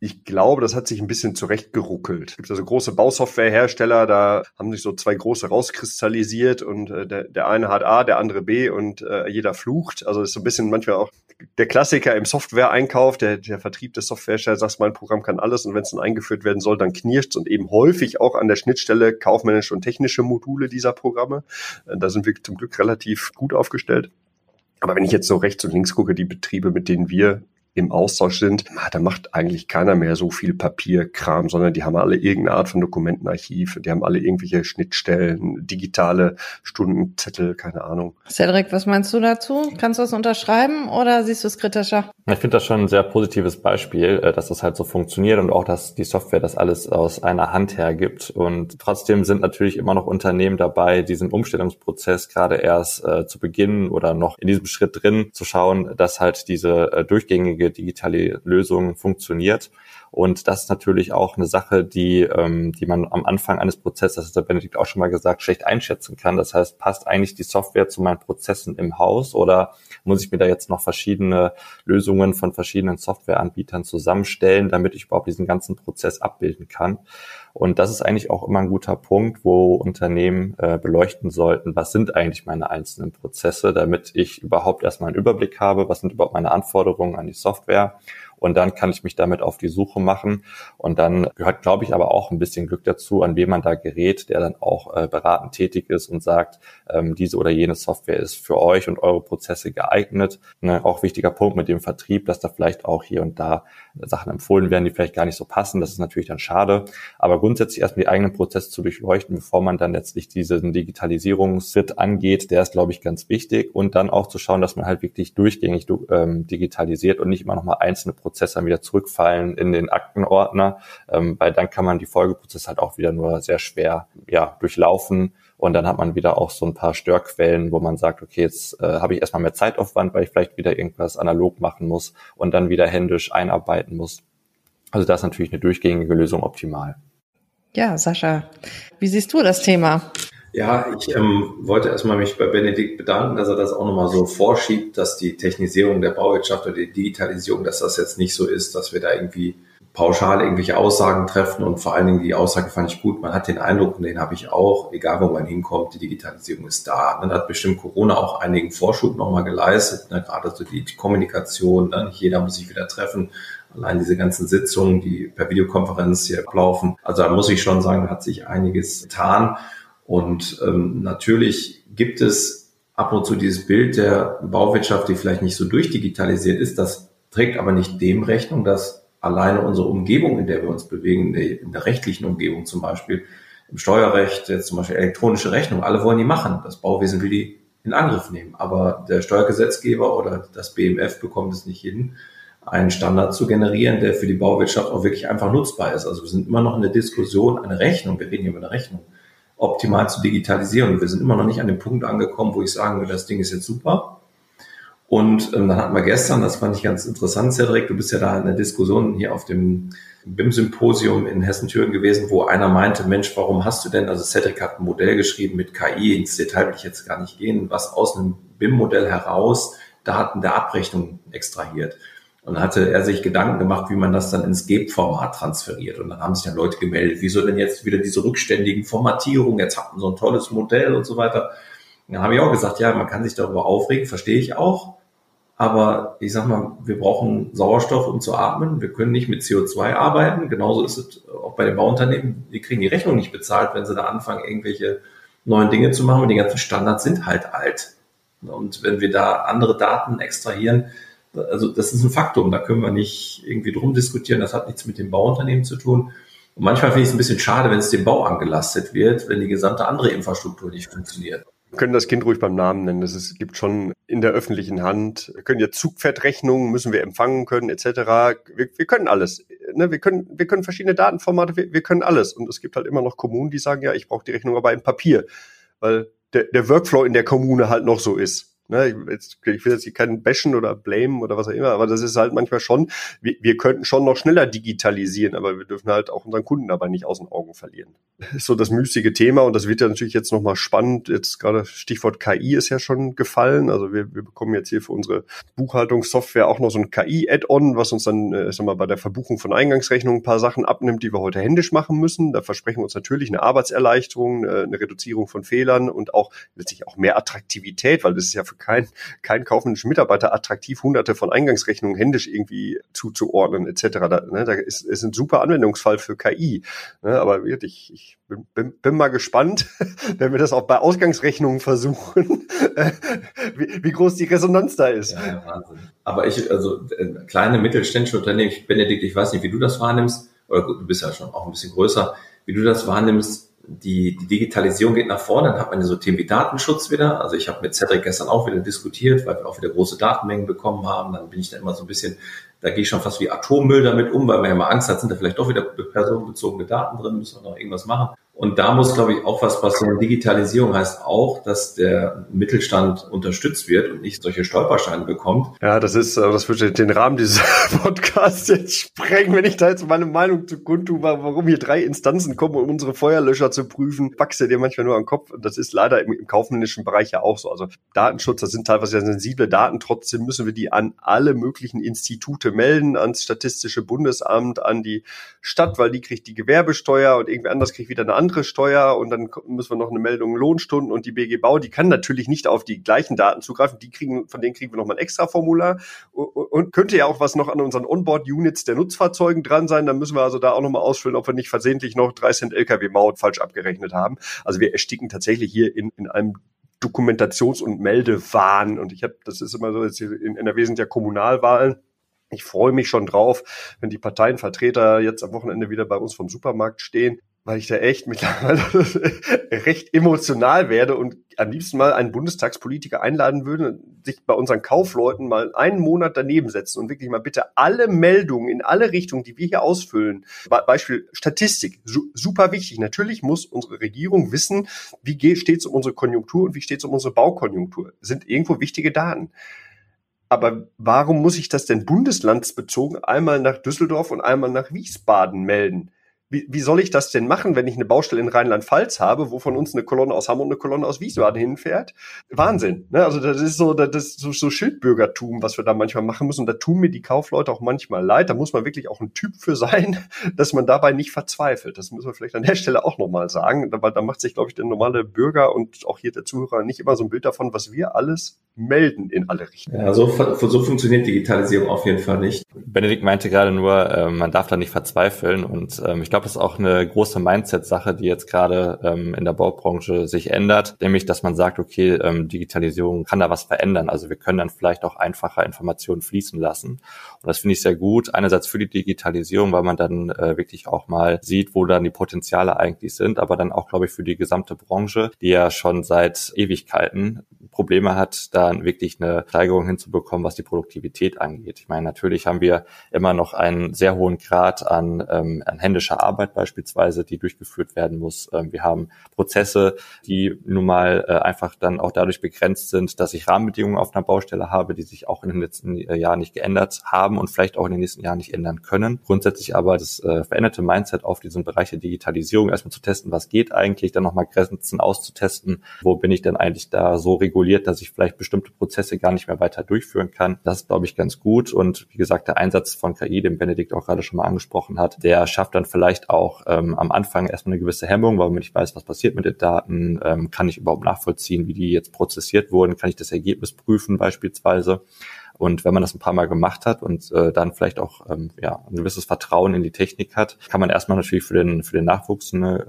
Ich glaube, das hat sich ein bisschen zurechtgeruckelt. Es gibt also große Bausoftwarehersteller, da haben sich so zwei große rauskristallisiert und der eine hat A, der andere B und jeder flucht. Also ist so ein bisschen manchmal auch der Klassiker im Software-Einkauf, der Vertrieb des Softwareherstellers sagt, mein Programm kann alles und wenn es dann eingeführt werden soll, dann knirscht's und eben häufig auch an der Schnittstelle kaufmännische und technische Module dieser Programme. Da sind wir zum Glück relativ gut aufgestellt. Aber wenn ich jetzt so rechts und links gucke, die Betriebe, mit denen wir im Austausch sind, da macht eigentlich keiner mehr so viel Papierkram, sondern die haben alle irgendeine Art von Dokumentenarchiv, die haben alle irgendwelche Schnittstellen, digitale Stundenzettel, keine Ahnung. Cedric, was meinst du dazu? Kannst du das unterschreiben oder siehst du es kritischer? Ich finde das schon ein sehr positives Beispiel, dass das halt so funktioniert und auch, dass die Software das alles aus einer Hand hergibt. Und trotzdem sind natürlich immer noch Unternehmen dabei, diesen Umstellungsprozess gerade erst zu Beginn oder noch in diesem Schritt drin zu schauen, dass halt diese durchgängige digitale Lösung funktioniert. Und das ist natürlich auch eine Sache, die man am Anfang eines Prozesses, das hat der Benedikt auch schon mal gesagt, schlecht einschätzen kann. Das heißt, passt eigentlich die Software zu meinen Prozessen im Haus oder muss ich mir da jetzt noch verschiedene Lösungen von verschiedenen Softwareanbietern zusammenstellen, damit ich überhaupt diesen ganzen Prozess abbilden kann? Und das ist eigentlich auch immer ein guter Punkt, wo Unternehmen beleuchten sollten, was sind eigentlich meine einzelnen Prozesse, damit ich überhaupt erstmal einen Überblick habe, was sind überhaupt meine Anforderungen an die Software. Und dann kann ich mich damit auf die Suche machen. Und dann gehört, glaube ich, aber auch ein bisschen Glück dazu, an wen man da gerät, der dann auch beratend tätig ist und sagt, diese oder jene Software ist für euch und eure Prozesse geeignet. Auch wichtiger Punkt mit dem Vertrieb, dass da vielleicht auch hier und da Sachen empfohlen werden, die vielleicht gar nicht so passen. Das ist natürlich dann schade. Aber grundsätzlich erstmal die eigenen Prozesse zu durchleuchten, bevor man dann letztlich diesen Digitalisierungsschritt angeht, der ist, glaube ich, ganz wichtig. Und dann auch zu schauen, dass man halt wirklich durchgängig digitalisiert und nicht immer nochmal einzelne Prozesse dann wieder zurückfallen in den Aktenordner, weil dann kann man die Folgeprozesse halt auch wieder nur sehr schwer durchlaufen und dann hat man wieder auch so ein paar Störquellen, wo man sagt, okay, jetzt habe ich erstmal mehr Zeitaufwand, weil ich vielleicht wieder irgendwas analog machen muss und dann wieder händisch einarbeiten muss. Also da ist natürlich eine durchgängige Lösung optimal. Ja, Sascha, wie siehst du das Thema? Ja, ich wollte erstmal mich bei Benedikt bedanken, dass er das auch nochmal so vorschiebt, dass die Technisierung der Bauwirtschaft oder die Digitalisierung, dass das jetzt nicht so ist, dass wir da irgendwie pauschal irgendwelche Aussagen treffen und vor allen Dingen die Aussage fand ich gut. Man hat den Eindruck, und den habe ich auch, egal wo man hinkommt, die Digitalisierung ist da. Dann hat bestimmt Corona auch einigen Vorschub nochmal geleistet, gerade so die Kommunikation, nicht jeder muss sich wieder treffen. Allein diese ganzen Sitzungen, die per Videokonferenz hier ablaufen. Also da muss ich schon sagen, hat sich einiges getan. Und natürlich gibt es ab und zu dieses Bild der Bauwirtschaft, die vielleicht nicht so durchdigitalisiert ist. Das trägt aber nicht dem Rechnung, dass alleine unsere Umgebung, in der wir uns bewegen, in der rechtlichen Umgebung zum Beispiel, im Steuerrecht, jetzt zum Beispiel elektronische Rechnung, alle wollen die machen. Das Bauwesen will die in Angriff nehmen. Aber der Steuergesetzgeber oder das BMF bekommt es nicht hin, einen Standard zu generieren, der für die Bauwirtschaft auch wirklich einfach nutzbar ist. Also wir sind immer noch in der Diskussion, eine Rechnung, wir reden hier über eine Rechnung, optimal zu digitalisieren. Und wir sind immer noch nicht an dem Punkt angekommen, wo ich sagen würde, das Ding ist jetzt super. Und dann hatten wir gestern, das fand ich ganz interessant, Cedric, du bist ja da in der Diskussion hier auf dem BIM-Symposium in Hessen-Thüringen gewesen, wo einer meinte, Mensch, warum hast du denn, also Cedric hat ein Modell geschrieben mit KI, ins Detail will ich jetzt gar nicht gehen, was aus einem BIM-Modell heraus Daten der Abrechnung extrahiert. Und dann hatte er sich Gedanken gemacht, wie man das dann ins GEB-Format transferiert. Und dann haben sich dann Leute gemeldet, wieso denn jetzt wieder diese rückständigen Formatierungen, jetzt hat man so ein tolles Modell und so weiter. Und dann habe ich auch gesagt, ja, man kann sich darüber aufregen, verstehe ich auch. Aber ich sag mal, wir brauchen Sauerstoff, um zu atmen. Wir können nicht mit CO2 arbeiten. Genauso ist es auch bei den Bauunternehmen. Die kriegen die Rechnung nicht bezahlt, wenn sie da anfangen, irgendwelche neuen Dinge zu machen. Und die ganzen Standards sind halt alt. Und wenn wir da andere Daten extrahieren, also das ist ein Faktum, da können wir nicht irgendwie drum diskutieren, das hat nichts mit dem Bauunternehmen zu tun. Und manchmal finde ich es ein bisschen schade, wenn es dem Bau angelastet wird, wenn die gesamte andere Infrastruktur nicht funktioniert. Wir können das Kind ruhig beim Namen nennen. Es gibt schon in der öffentlichen Hand, wir können ja Zugpferdrechnungen, müssen wir empfangen können, etc. Wir können alles. Ne? Wir können verschiedene Datenformate, wir können alles. Und es gibt halt immer noch Kommunen, die sagen, ja, ich brauche die Rechnung aber in Papier, weil der Workflow in der Kommune halt noch so ist. Ne, ich will jetzt hier keinen bashen oder blamen oder was auch immer, aber das ist halt manchmal schon, wir könnten schon noch schneller digitalisieren, aber wir dürfen halt auch unseren Kunden dabei nicht aus den Augen verlieren. Das ist so das müßige Thema und das wird ja natürlich jetzt nochmal spannend. Jetzt gerade Stichwort KI ist ja schon gefallen. Also wir bekommen jetzt hier für unsere Buchhaltungssoftware auch noch so ein KI-Add-on, was uns dann bei der Verbuchung von Eingangsrechnungen ein paar Sachen abnimmt, die wir heute händisch machen müssen. Da versprechen wir uns natürlich eine Arbeitserleichterung, eine Reduzierung von Fehlern und auch letztlich auch mehr Attraktivität, weil das ist ja für kein kaufmännischen Mitarbeiter attraktiv, hunderte von Eingangsrechnungen händisch irgendwie zuzuordnen etc. Da ist ein super Anwendungsfall für KI. Ne, aber wirklich, ich bin mal gespannt, wenn wir das auch bei Ausgangsrechnungen versuchen, wie groß die Resonanz da ist. Ja, Wahnsinn. Aber kleine mittelständische Unternehmen, Benedikt, ich weiß nicht, wie du das wahrnimmst, oder gut, du bist ja schon auch ein bisschen größer, wie du das wahrnimmst. Die Digitalisierung geht nach vorne, dann hat man ja so Themen wie Datenschutz wieder. Also ich habe mit Cedric gestern auch wieder diskutiert, weil wir auch wieder große Datenmengen bekommen haben. Dann bin ich da immer so ein bisschen, da gehe ich schon fast wie Atommüll damit um, weil man ja mal Angst hat, sind da vielleicht doch wieder personenbezogene Daten drin, müssen wir noch irgendwas machen. Und da muss, glaube ich, auch was passieren. Digitalisierung heißt auch, dass der Mittelstand unterstützt wird und nicht solche Stolpersteine bekommt. Ja, das würde den Rahmen dieses Podcasts jetzt sprengen, wenn ich da jetzt meine Meinung zu kundtue, warum hier 3 Instanzen kommen, um unsere Feuerlöscher zu prüfen. Wachst dir manchmal nur am Kopf. Und das ist leider im kaufmännischen Bereich ja auch so. Also Datenschutz, das sind teilweise ja sensible Daten. Trotzdem müssen wir die an alle möglichen Institute melden, ans Statistische Bundesamt, an die Stadt, weil die kriegt die Gewerbesteuer und irgendwer anders kriegt wieder eine andere Steuer und dann müssen wir noch eine Meldung Lohnstunden und die BG Bau, die kann natürlich nicht auf die gleichen Daten zugreifen, von denen kriegen wir noch mal ein extra Formular und könnte ja auch was noch an unseren Onboard-Units der Nutzfahrzeugen dran sein, dann müssen wir also da auch noch mal ausfüllen, ob wir nicht versehentlich noch 3 Cent LKW-Maut falsch abgerechnet haben. Also wir ersticken tatsächlich hier in einem Dokumentations- und Meldewahn und das ist immer so, jetzt hier in NRW sind ja Kommunalwahlen. Ich freue mich schon drauf, wenn die Parteienvertreter jetzt am Wochenende wieder bei uns vom Supermarkt stehen, weil ich da echt mittlerweile recht emotional werde und am liebsten mal einen Bundestagspolitiker einladen würde, sich bei unseren Kaufleuten mal einen Monat daneben setzen und wirklich mal bitte alle Meldungen in alle Richtungen, die wir hier ausfüllen, Beispiel Statistik, super wichtig. Natürlich muss unsere Regierung wissen, wie steht es um unsere Konjunktur und wie steht es um unsere Baukonjunktur. Das sind irgendwo wichtige Daten. Aber warum muss ich das denn bundeslandsbezogen einmal nach Düsseldorf und einmal nach Wiesbaden melden? Wie soll ich das denn machen, wenn ich eine Baustelle in Rheinland-Pfalz habe, wo von uns eine Kolonne aus Hamm und eine Kolonne aus Wiesbaden hinfährt? Wahnsinn. Ne? Also das ist so Schildbürgertum, was wir da manchmal machen müssen. Und da tun mir die Kaufleute auch manchmal leid. Da muss man wirklich auch ein Typ für sein, dass man dabei nicht verzweifelt. Das müssen wir vielleicht an der Stelle auch nochmal sagen. Weil da macht sich, glaube ich, der normale Bürger und auch hier der Zuhörer nicht immer so ein Bild davon, was wir alles melden in alle Richtungen. Ja, so funktioniert Digitalisierung auf jeden Fall nicht. Benedikt meinte gerade nur, man darf da nicht verzweifeln und ich glaube, das ist auch eine große Mindset-Sache, die jetzt gerade in der Baubranche sich ändert, nämlich, dass man sagt, okay, Digitalisierung kann da was verändern, also wir können dann vielleicht auch einfacher Informationen fließen lassen und das finde ich sehr gut, einerseits für die Digitalisierung, weil man dann wirklich auch mal sieht, wo dann die Potenziale eigentlich sind, aber dann auch, glaube ich, für die gesamte Branche, die ja schon seit Ewigkeiten Probleme hat, da wirklich eine Steigerung hinzubekommen, was die Produktivität angeht. Ich meine, natürlich haben wir immer noch einen sehr hohen Grad an händischer Arbeit beispielsweise, die durchgeführt werden muss. Wir haben Prozesse, die nun mal einfach dann auch dadurch begrenzt sind, dass ich Rahmenbedingungen auf einer Baustelle habe, die sich auch in den letzten Jahren nicht geändert haben und vielleicht auch in den nächsten Jahren nicht ändern können. Grundsätzlich aber das veränderte Mindset auf diesen Bereich der Digitalisierung, erstmal zu testen, was geht eigentlich, dann nochmal Grenzen auszutesten, wo bin ich denn eigentlich da so reguliert, dass ich vielleicht bestimmte Prozesse gar nicht mehr weiter durchführen kann. Das ist, glaube ich, ganz gut. Und wie gesagt, der Einsatz von KI, den Benedikt auch gerade schon mal angesprochen hat, der schafft dann vielleicht auch am Anfang erstmal eine gewisse Hemmung, weil man nicht weiß, was passiert mit den Daten, kann ich überhaupt nachvollziehen, wie die jetzt prozessiert wurden, kann ich das Ergebnis prüfen beispielsweise. Und wenn man das ein paar Mal gemacht hat und dann vielleicht auch ein gewisses Vertrauen in die Technik hat, kann man erstmal natürlich für den Nachwuchs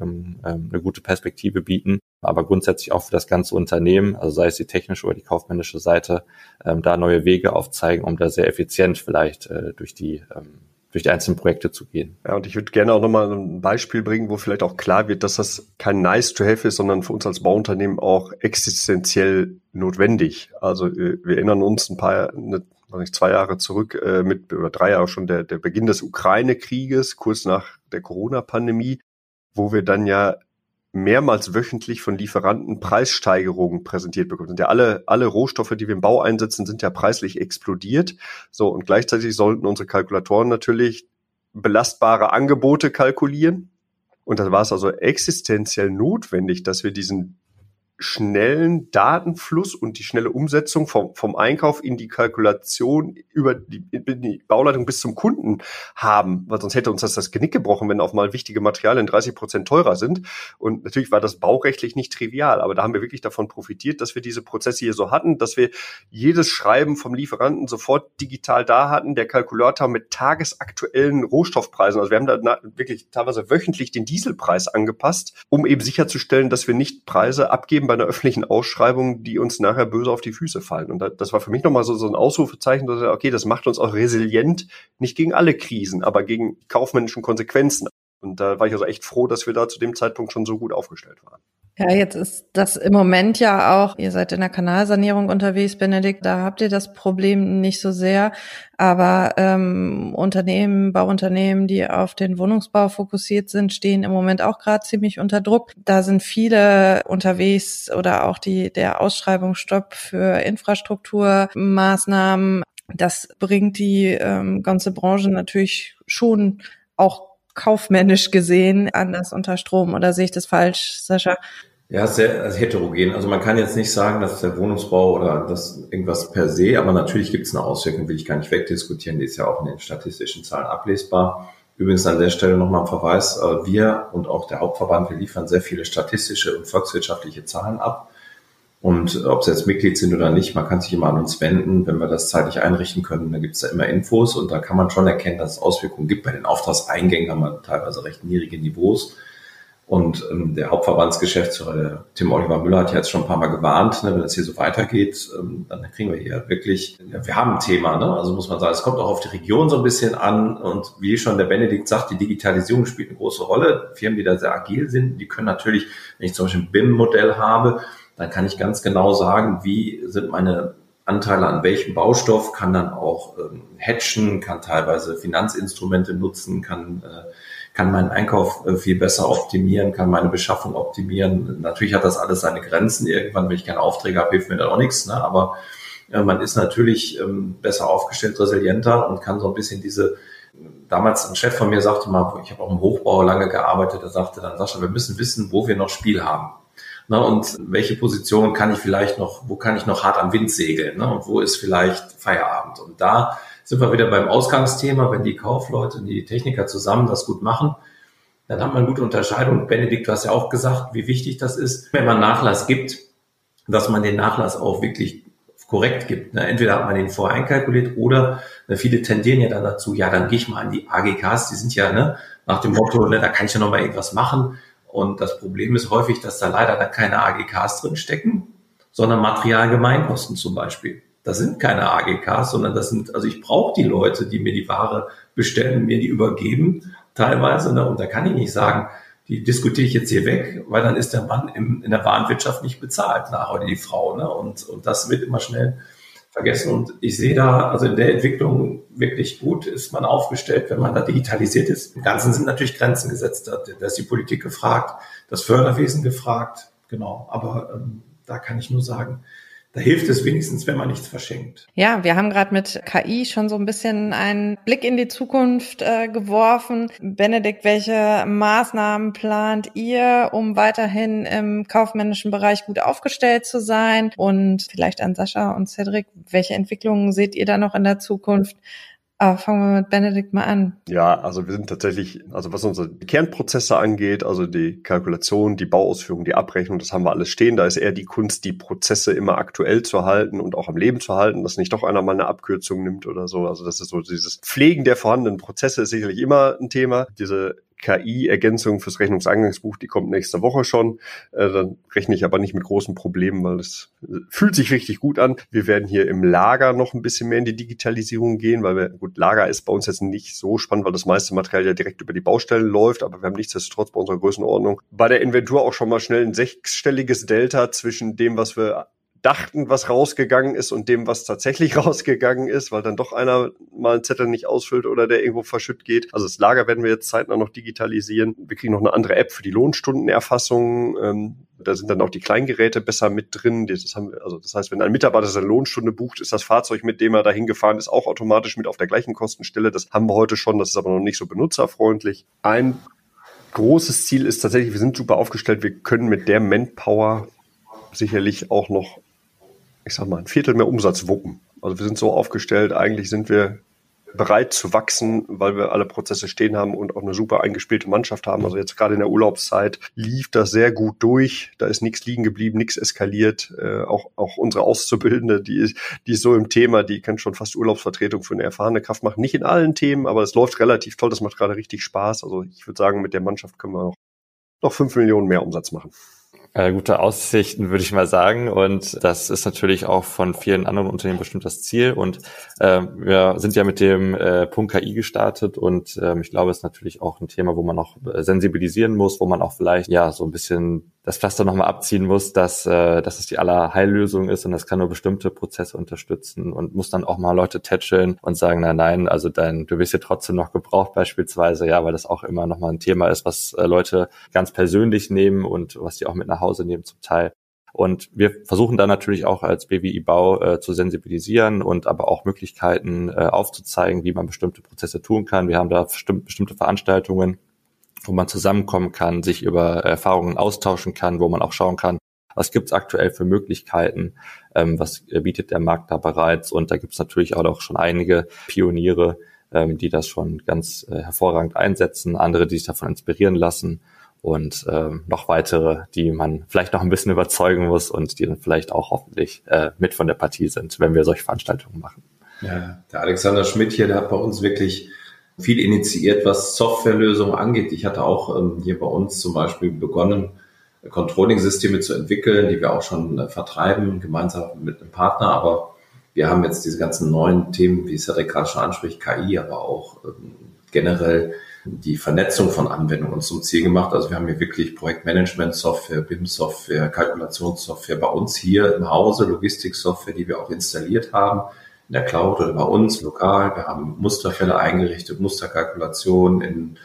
eine gute Perspektive bieten, aber grundsätzlich auch für das ganze Unternehmen, also sei es die technische oder die kaufmännische Seite, da neue Wege aufzeigen, um da sehr effizient vielleicht durch die einzelnen Projekte zu gehen. Ja, und ich würde gerne auch nochmal ein Beispiel bringen, wo vielleicht auch klar wird, dass das kein Nice-to-have ist, sondern für uns als Bauunternehmen auch existenziell notwendig. Also wir erinnern uns 2 Jahre zurück oder 3 Jahre schon der Beginn des Ukraine-Krieges, kurz nach der Corona-Pandemie, wo wir dann ja mehrmals wöchentlich von Lieferanten Preissteigerungen präsentiert bekommen. Sind ja alle Rohstoffe, die wir im Bau einsetzen, sind ja preislich explodiert. So, und gleichzeitig sollten unsere Kalkulatoren natürlich belastbare Angebote kalkulieren. Und da war es also existenziell notwendig, dass wir diesen schnellen Datenfluss und die schnelle Umsetzung vom Einkauf in die Kalkulation über die Bauleitung bis zum Kunden haben, weil sonst hätte uns das Genick gebrochen, wenn auf mal wichtige Materialien 30% teurer sind. Und natürlich war das baurechtlich nicht trivial, aber da haben wir wirklich davon profitiert, dass wir diese Prozesse hier so hatten, dass wir jedes Schreiben vom Lieferanten sofort digital da hatten, der Kalkulator mit tagesaktuellen Rohstoffpreisen. Also wir haben da wirklich teilweise wöchentlich den Dieselpreis angepasst, um eben sicherzustellen, dass wir nicht Preise abgeben bei einer öffentlichen Ausschreibung, die uns nachher böse auf die Füße fallen. Und das war für mich nochmal so ein Ausrufezeichen, dass okay, das macht uns auch resilient, nicht gegen alle Krisen, aber gegen kaufmännischen Konsequenzen. Und da war ich also echt froh, dass wir da zu dem Zeitpunkt schon so gut aufgestellt waren. Ja, jetzt ist das im Moment ja auch, ihr seid in der Kanalsanierung unterwegs, Benedikt, da habt ihr das Problem nicht so sehr, aber Bauunternehmen, die auf den Wohnungsbau fokussiert sind, stehen im Moment auch gerade ziemlich unter Druck. Da sind viele unterwegs oder auch der Ausschreibungsstopp für Infrastrukturmaßnahmen. Das bringt die ganze Branche natürlich schon auch kaufmännisch gesehen anders unter Strom. Oder sehe ich das falsch, Sascha? Ja, sehr heterogen. Also man kann jetzt nicht sagen, dass der Wohnungsbau oder das irgendwas per se, aber natürlich gibt es eine Auswirkung, will ich gar nicht wegdiskutieren, die ist ja auch in den statistischen Zahlen ablesbar. Übrigens an der Stelle nochmal ein Verweis, wir und auch der Hauptverband, wir liefern sehr viele statistische und volkswirtschaftliche Zahlen ab. Und ob Sie jetzt Mitglied sind oder nicht, man kann sich immer an uns wenden, wenn wir das zeitlich einrichten können, dann gibt es da immer Infos und da kann man schon erkennen, dass es Auswirkungen gibt. Bei den Auftragseingängen haben wir teilweise recht niedrige Niveaus. Und der Hauptverbandsgeschäftsführer, der Tim Oliver Müller, hat ja jetzt schon ein paar Mal gewarnt, wenn das hier so weitergeht, dann kriegen wir hier wirklich, wir haben ein Thema, ne? Also muss man sagen, es kommt auch auf die Region so ein bisschen an und wie schon der Benedikt sagt, die Digitalisierung spielt eine große Rolle. Firmen, die da sehr agil sind, die können natürlich, wenn ich zum Beispiel ein BIM-Modell habe, dann kann ich ganz genau sagen, wie sind meine Anteile an welchem Baustoff, kann dann auch hatchen, kann teilweise Finanzinstrumente nutzen, kann meinen Einkauf viel besser optimieren, kann meine Beschaffung optimieren. Natürlich hat das alles seine Grenzen. Irgendwann, wenn ich keine Aufträge habe, hilft mir dann auch nichts. Ne? Aber man ist natürlich besser aufgestellt, resilienter und kann so ein bisschen damals ein Chef von mir sagte mal, ich habe auch im Hochbau lange gearbeitet, der sagte dann, Sascha, wir müssen wissen, wo wir noch Spiel haben. Na, und welche Position wo kann ich noch hart am Wind segeln, ne? Und wo ist vielleicht Feierabend? Und da sind wir wieder beim Ausgangsthema, wenn die Kaufleute und die Techniker zusammen das gut machen, dann hat man eine gute Unterscheidung. Benedikt, du hast ja auch gesagt, wie wichtig das ist, wenn man Nachlass gibt, dass man den Nachlass auch wirklich korrekt gibt. Ne? Entweder hat man den vorher einkalkuliert oder viele tendieren ja dann dazu, ja, dann gehe ich mal an die AGKs, die sind ja nach dem Motto, da kann ich ja noch mal irgendwas machen. Und das Problem ist häufig, dass da leider dann keine AGKs drin stecken, sondern Materialgemeinkosten zum Beispiel. Das sind keine AGKs, sondern also ich brauche die Leute, die mir die Ware bestellen, mir die übergeben teilweise. Ne? Und da kann ich nicht sagen, die diskutiere ich jetzt hier weg, weil dann ist der Mann in der Warenwirtschaft nicht bezahlt, oder die Frau. Ne? Und das wird immer schnell vergessen. Und ich sehe da, also in der Entwicklung wirklich gut ist man aufgestellt, wenn man da digitalisiert ist. Im Ganzen sind natürlich Grenzen gesetzt. Da ist die Politik gefragt, das Förderwesen gefragt. Genau. Aber da kann ich nur sagen, da hilft es wenigstens, wenn man nichts verschenkt. Ja, wir haben gerade mit KI schon so ein bisschen einen Blick in die Zukunft geworfen. Benedikt, welche Maßnahmen plant ihr, um weiterhin im kaufmännischen Bereich gut aufgestellt zu sein? Und vielleicht an Sascha und Cedric, welche Entwicklungen seht ihr da noch in der Zukunft? Aber fangen wir mit Benedikt mal an. Ja, also wir sind tatsächlich, also was unsere Kernprozesse angeht, also die Kalkulation, die Bauausführung, die Abrechnung, das haben wir alles stehen. Da ist eher die Kunst, die Prozesse immer aktuell zu halten und auch am Leben zu halten, dass nicht doch einer mal eine Abkürzung nimmt oder so. Also das ist so dieses Pflegen der vorhandenen Prozesse ist sicherlich immer ein Thema. Diese KI-Ergänzung fürs Rechnungseingangsbuch, die kommt nächste Woche schon. Dann rechne ich aber nicht mit großen Problemen, weil es fühlt sich richtig gut an. Wir werden hier im Lager noch ein bisschen mehr in die Digitalisierung gehen, weil Lager ist bei uns jetzt nicht so spannend, weil das meiste Material ja direkt über die Baustellen läuft, aber wir haben nichtsdestotrotz bei unserer Größenordnung bei der Inventur auch schon mal schnell ein 6-stelliges Delta zwischen dem, was wir dachten, was rausgegangen ist und dem, was tatsächlich rausgegangen ist, weil dann doch einer mal einen Zettel nicht ausfüllt oder der irgendwo verschütt geht. Also das Lager werden wir jetzt zeitnah noch digitalisieren. Wir kriegen noch eine andere App für die Lohnstundenerfassung. Da sind dann auch die Kleingeräte besser mit drin. Das heißt, wenn ein Mitarbeiter seine Lohnstunde bucht, ist das Fahrzeug, mit dem er dahin gefahren ist, auch automatisch mit auf der gleichen Kostenstelle. Das haben wir heute schon, das ist aber noch nicht so benutzerfreundlich. Ein großes Ziel ist tatsächlich, wir sind super aufgestellt, wir können mit der Manpower sicherlich auch noch, ich sag mal, ein Viertel mehr Umsatz wuppen. Also wir sind so aufgestellt, eigentlich sind wir bereit zu wachsen, weil wir alle Prozesse stehen haben und auch eine super eingespielte Mannschaft haben. Also jetzt gerade in der Urlaubszeit lief das sehr gut durch. Da ist nichts liegen geblieben, nichts eskaliert. Auch unsere Auszubildende, die ist so im Thema, die kann schon fast Urlaubsvertretung für eine erfahrene Kraft machen. Nicht in allen Themen, aber es läuft relativ toll. Das macht gerade richtig Spaß. Also ich würde sagen, mit der Mannschaft können wir noch 5 Millionen mehr Umsatz machen. Gute Aussichten, würde ich mal sagen. Und das ist natürlich auch von vielen anderen Unternehmen bestimmt das Ziel. Und wir sind ja mit dem Punkt KI gestartet. Und ich glaube, es ist natürlich auch ein Thema, wo man auch sensibilisieren muss, wo man auch vielleicht ja so ein bisschen das Pflaster nochmal abziehen muss, dass es die Allerheillösung ist und das kann nur bestimmte Prozesse unterstützen und muss dann auch mal Leute tätscheln und sagen, nein, also du wirst ja trotzdem noch gebraucht beispielsweise, ja, weil das auch immer nochmal ein Thema ist, was Leute ganz persönlich nehmen und was die auch mit nach Hause nehmen zum Teil. Und wir versuchen da natürlich auch als BWI Bau zu sensibilisieren und aber auch Möglichkeiten aufzuzeigen, wie man bestimmte Prozesse tun kann. Wir haben da bestimmte Veranstaltungen, wo man zusammenkommen kann, sich über Erfahrungen austauschen kann, wo man auch schauen kann, was gibt's aktuell für Möglichkeiten, was bietet der Markt da bereits. Und da gibt's natürlich auch schon einige Pioniere, die das schon ganz hervorragend einsetzen, andere, die sich davon inspirieren lassen und noch weitere, die man vielleicht noch ein bisschen überzeugen muss und die dann vielleicht auch hoffentlich mit von der Partie sind, wenn wir solche Veranstaltungen machen. Ja, der Alexander Schmidt hier, der hat bei uns wirklich viel initiiert, was Softwarelösungen angeht. Ich hatte auch hier bei uns zum Beispiel begonnen, Controlling-Systeme zu entwickeln, die wir auch schon vertreiben, gemeinsam mit einem Partner. Aber wir haben jetzt diese ganzen neuen Themen, wie Cedric gerade schon anspricht, KI, aber auch generell die Vernetzung von Anwendungen zum Ziel gemacht. Also wir haben hier wirklich Projektmanagement-Software, BIM-Software, Kalkulationssoftware bei uns hier im Hause, Logistik-Software, die wir auch installiert haben, in der Cloud oder bei uns lokal. Wir haben Musterfälle eingerichtet, Musterkalkulation in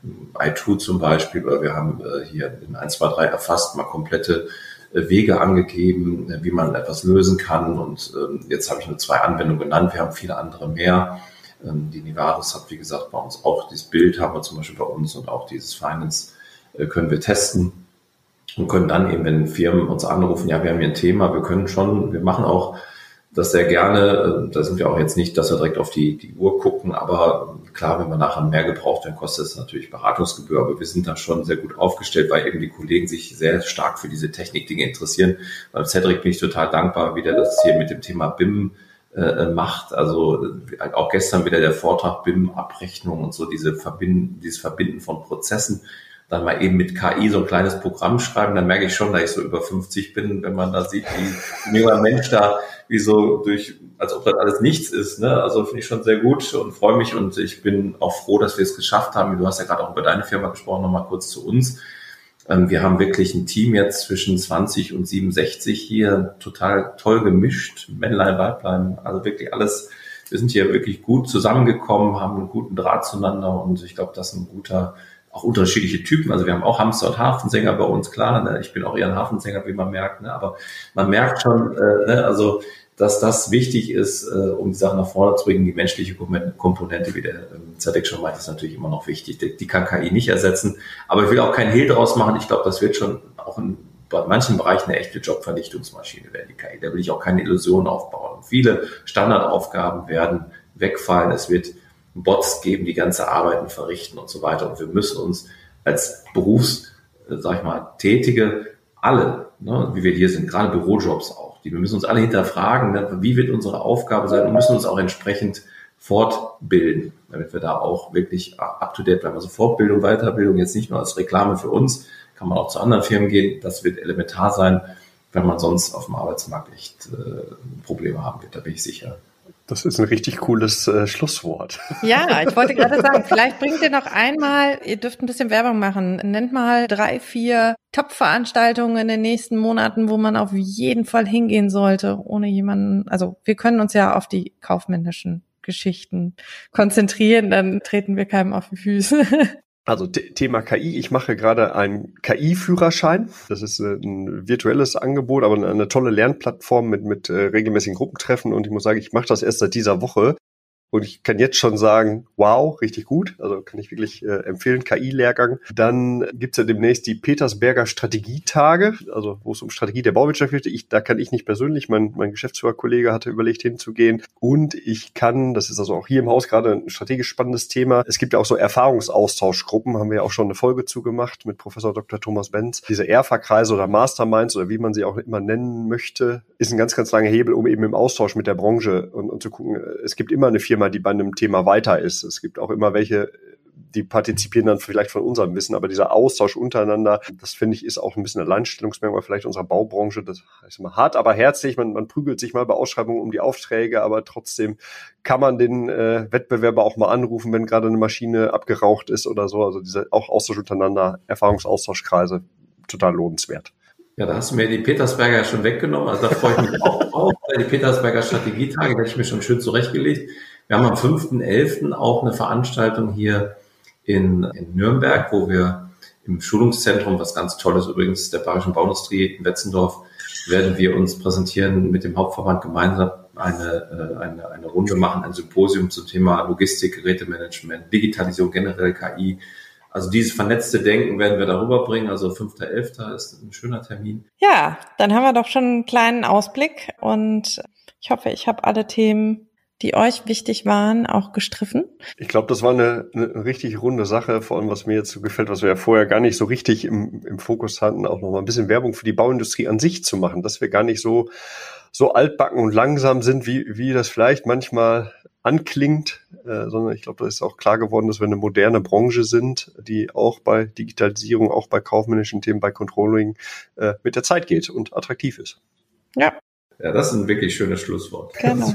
i2 zum Beispiel, oder wir haben hier in 1, 2, 3 erfasst, mal komplette Wege angegeben, wie man etwas lösen kann. Und jetzt habe ich nur 2 Anwendungen genannt. Wir haben viele andere mehr. Die Nivaris hat, wie gesagt, bei uns auch dieses Bild haben wir zum Beispiel bei uns und auch dieses Finance können wir testen und können dann eben, wenn Firmen uns anrufen, ja, wir haben hier ein Thema, wir machen auch das sehr gerne. Da sind wir auch jetzt nicht, dass wir direkt auf die Uhr gucken, aber klar, wenn wir nachher mehr gebraucht werden, kostet es natürlich Beratungsgebühr, aber wir sind da schon sehr gut aufgestellt, weil eben die Kollegen sich sehr stark für diese Technikdinge interessieren. Beim Cedric bin ich total dankbar, wie der das hier mit dem Thema BIM macht. Also auch gestern wieder der Vortrag BIM-Abrechnung und so, dieses Verbinden von Prozessen. Dann mal eben mit KI so ein kleines Programm schreiben, dann merke ich schon, dass ich so über 50 bin, wenn man da sieht, wie ein junger Mensch da, wie so als ob das alles nichts ist, ne? Also finde ich schon sehr gut und freue mich und ich bin auch froh, dass wir es geschafft haben. Du hast ja gerade auch über deine Firma gesprochen, nochmal kurz zu uns. Wir haben wirklich ein Team jetzt zwischen 20 und 67 hier, total toll gemischt, Männlein, Weiblein, also wirklich alles. Wir sind hier wirklich gut zusammengekommen, haben einen guten Draht zueinander und ich glaube, das ist ein guter, auch unterschiedliche Typen. Also wir haben auch Hamster- und Hafensänger bei uns, klar. Ne? Ich bin auch eher ein Hafensänger, wie man merkt. Ne? Aber man merkt schon, also dass das wichtig ist, um die Sachen nach vorne zu bringen. Die menschliche Komponente, wie der Cedric schon meint, ist natürlich immer noch wichtig. Die kann KI nicht ersetzen. Aber ich will auch keinen Hehl draus machen. Ich glaube, das wird schon auch bei manchen Bereichen eine echte Jobvernichtungsmaschine werden, die KI. Da will ich auch keine Illusionen aufbauen. Viele Standardaufgaben werden wegfallen. Es wird Bots geben, die ganze Arbeiten verrichten und so weiter. Und wir müssen uns als Tätige alle, ne, wie wir hier sind, gerade Bürojobs auch, wir müssen uns alle hinterfragen, ne, wie wird unsere Aufgabe sein und müssen uns auch entsprechend fortbilden, damit wir da auch wirklich up-to-date bleiben. Also Fortbildung, Weiterbildung jetzt nicht nur als Reklame für uns, kann man auch zu anderen Firmen gehen. Das wird elementar sein, wenn man sonst auf dem Arbeitsmarkt echt Probleme haben wird, da bin ich sicher. Das ist ein richtig cooles Schlusswort. Ja, ich wollte gerade sagen, vielleicht bringt ihr noch einmal, ihr dürft ein bisschen Werbung machen, nennt mal 3, 4 Top-Veranstaltungen in den nächsten Monaten, wo man auf jeden Fall hingehen sollte, ohne jemanden, also wir können uns ja auf die kaufmännischen Geschichten konzentrieren, dann treten wir keinem auf die Füße. Also Thema KI, ich mache gerade einen KI-Führerschein. Das ist ein virtuelles Angebot, aber eine tolle Lernplattform mit regelmäßigen Gruppentreffen. Und ich muss sagen, ich mache das erst seit dieser Woche. Und ich kann jetzt schon sagen, wow, richtig gut. Also kann ich wirklich empfehlen, KI-Lehrgang. Dann gibt's ja demnächst die Petersberger Strategietage, also wo es um Strategie der Bauwirtschaft geht. Da kann ich nicht persönlich, mein Geschäftsführerkollege hatte überlegt hinzugehen. Und ich kann, das ist also auch hier im Haus gerade ein strategisch spannendes Thema, es gibt ja auch so Erfahrungsaustauschgruppen, haben wir ja auch schon eine Folge zugemacht mit Professor Dr. Thomas Benz. Diese ERFA-Kreise oder Masterminds oder wie man sie auch immer nennen möchte, ist ein ganz, ganz langer Hebel, um eben im Austausch mit der Branche und zu gucken, es gibt immer eine Firma, die bei einem Thema weiter ist. Es gibt auch immer welche, die partizipieren dann vielleicht von unserem Wissen, aber dieser Austausch untereinander, das finde ich, ist auch ein bisschen ein Alleinstellungsmerkmal vielleicht unserer Baubranche. Das heißt immer hart, aber herzlich. Man prügelt sich mal bei Ausschreibungen um die Aufträge, aber trotzdem kann man den Wettbewerber auch mal anrufen, wenn gerade eine Maschine abgeraucht ist oder so. Also diese auch Austausch untereinander, Erfahrungsaustauschkreise, total lohnenswert. Ja, da hast du mir die Petersberger ja schon weggenommen. Also da freue ich mich auch drauf. Die Petersberger Strategietage, die hätte ich mir schon schön zurechtgelegt. Wir haben am 5.11. auch eine Veranstaltung hier in Nürnberg, wo wir im Schulungszentrum, was ganz Tolles übrigens der Bayerischen Bauindustrie in Wetzendorf, werden wir uns präsentieren mit dem Hauptverband gemeinsam eine Runde machen, ein Symposium zum Thema Logistik, Gerätemanagement, Digitalisierung, generell KI. Also dieses vernetzte Denken werden wir darüber bringen. Also 5.11. ist ein schöner Termin. Ja, dann haben wir doch schon einen kleinen Ausblick und ich hoffe, ich habe alle Themen, die euch wichtig waren, auch gestriffen. Ich glaube, das war eine richtig runde Sache, vor allem was mir jetzt so gefällt, was wir ja vorher gar nicht so richtig im Fokus hatten, auch nochmal ein bisschen Werbung für die Bauindustrie an sich zu machen, dass wir gar nicht so altbacken und langsam sind, wie das vielleicht manchmal anklingt, sondern ich glaube, da ist auch klar geworden, dass wir eine moderne Branche sind, die auch bei Digitalisierung, auch bei kaufmännischen Themen, bei Controlling mit der Zeit geht und attraktiv ist. Ja. Ja, das ist ein wirklich schönes Schlusswort. Genau.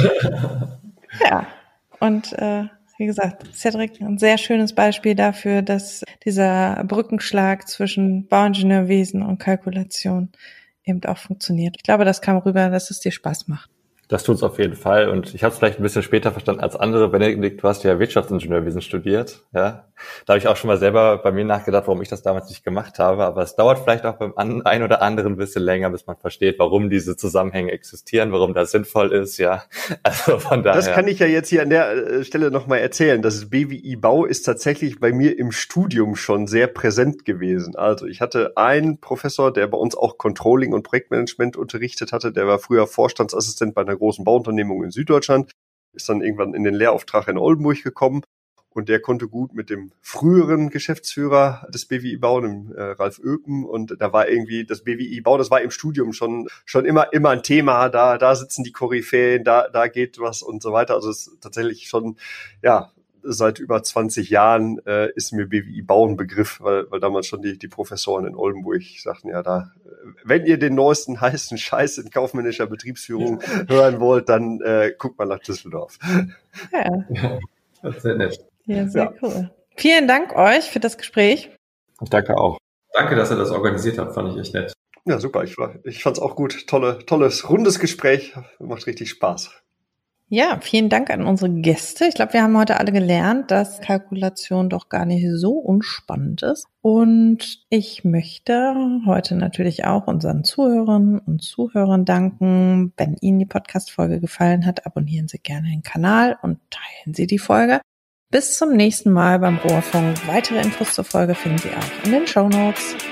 Ja, und wie gesagt, Cedric, ein sehr schönes Beispiel dafür, dass dieser Brückenschlag zwischen Bauingenieurwesen und Kalkulation eben auch funktioniert. Ich glaube, das kam rüber, dass es dir Spaß macht. Das tut's auf jeden Fall. Und ich habe es vielleicht ein bisschen später verstanden als andere. Benedikt, du hast ja Wirtschaftsingenieurwesen studiert. Ja, da habe ich auch schon mal selber bei mir nachgedacht, warum ich das damals nicht gemacht habe. Aber es dauert vielleicht auch beim einen oder anderen ein bisschen länger, bis man versteht, warum diese Zusammenhänge existieren, warum das sinnvoll ist. Ja, also von daher. Das kann ich ja jetzt hier an der Stelle nochmal erzählen. Das BWI Bau ist tatsächlich bei mir im Studium schon sehr präsent gewesen. Also ich hatte einen Professor, der bei uns auch Controlling und Projektmanagement unterrichtet hatte. Der war früher Vorstandsassistent bei einer großen Bauunternehmung in Süddeutschland, ist dann irgendwann in den Lehrauftrag in Oldenburg gekommen und der konnte gut mit dem früheren Geschäftsführer des BWI Bau, dem Ralf Oepen, und da war irgendwie das BWI Bau, das war im Studium schon immer ein Thema, da sitzen die Koryphäen, da geht was und so weiter, also es ist tatsächlich schon, ja, seit über 20 Jahren ist mir BWI Bau ein Begriff, weil damals schon die Professoren in Oldenburg sagten, ja, da, wenn ihr den neuesten heißen Scheiß in kaufmännischer Betriebsführung hören wollt, dann guckt mal nach Düsseldorf. Ja, Das ist sehr nett. ja, sehr cool. Vielen Dank euch für das Gespräch. Ich danke auch. Danke, dass ihr das organisiert habt, fand ich echt nett. Ja, super, ich fand's auch gut. Tolles, rundes Gespräch, macht richtig Spaß. Ja, vielen Dank an unsere Gäste. Ich glaube, wir haben heute alle gelernt, dass Kalkulation doch gar nicht so unspannend ist. Und ich möchte heute natürlich auch unseren Zuhörerinnen und Zuhörern danken. Wenn Ihnen die Podcast-Folge gefallen hat, abonnieren Sie gerne den Kanal und teilen Sie die Folge. Bis zum nächsten Mal beim Rohrfunk. Weitere Infos zur Folge finden Sie auch in den Shownotes.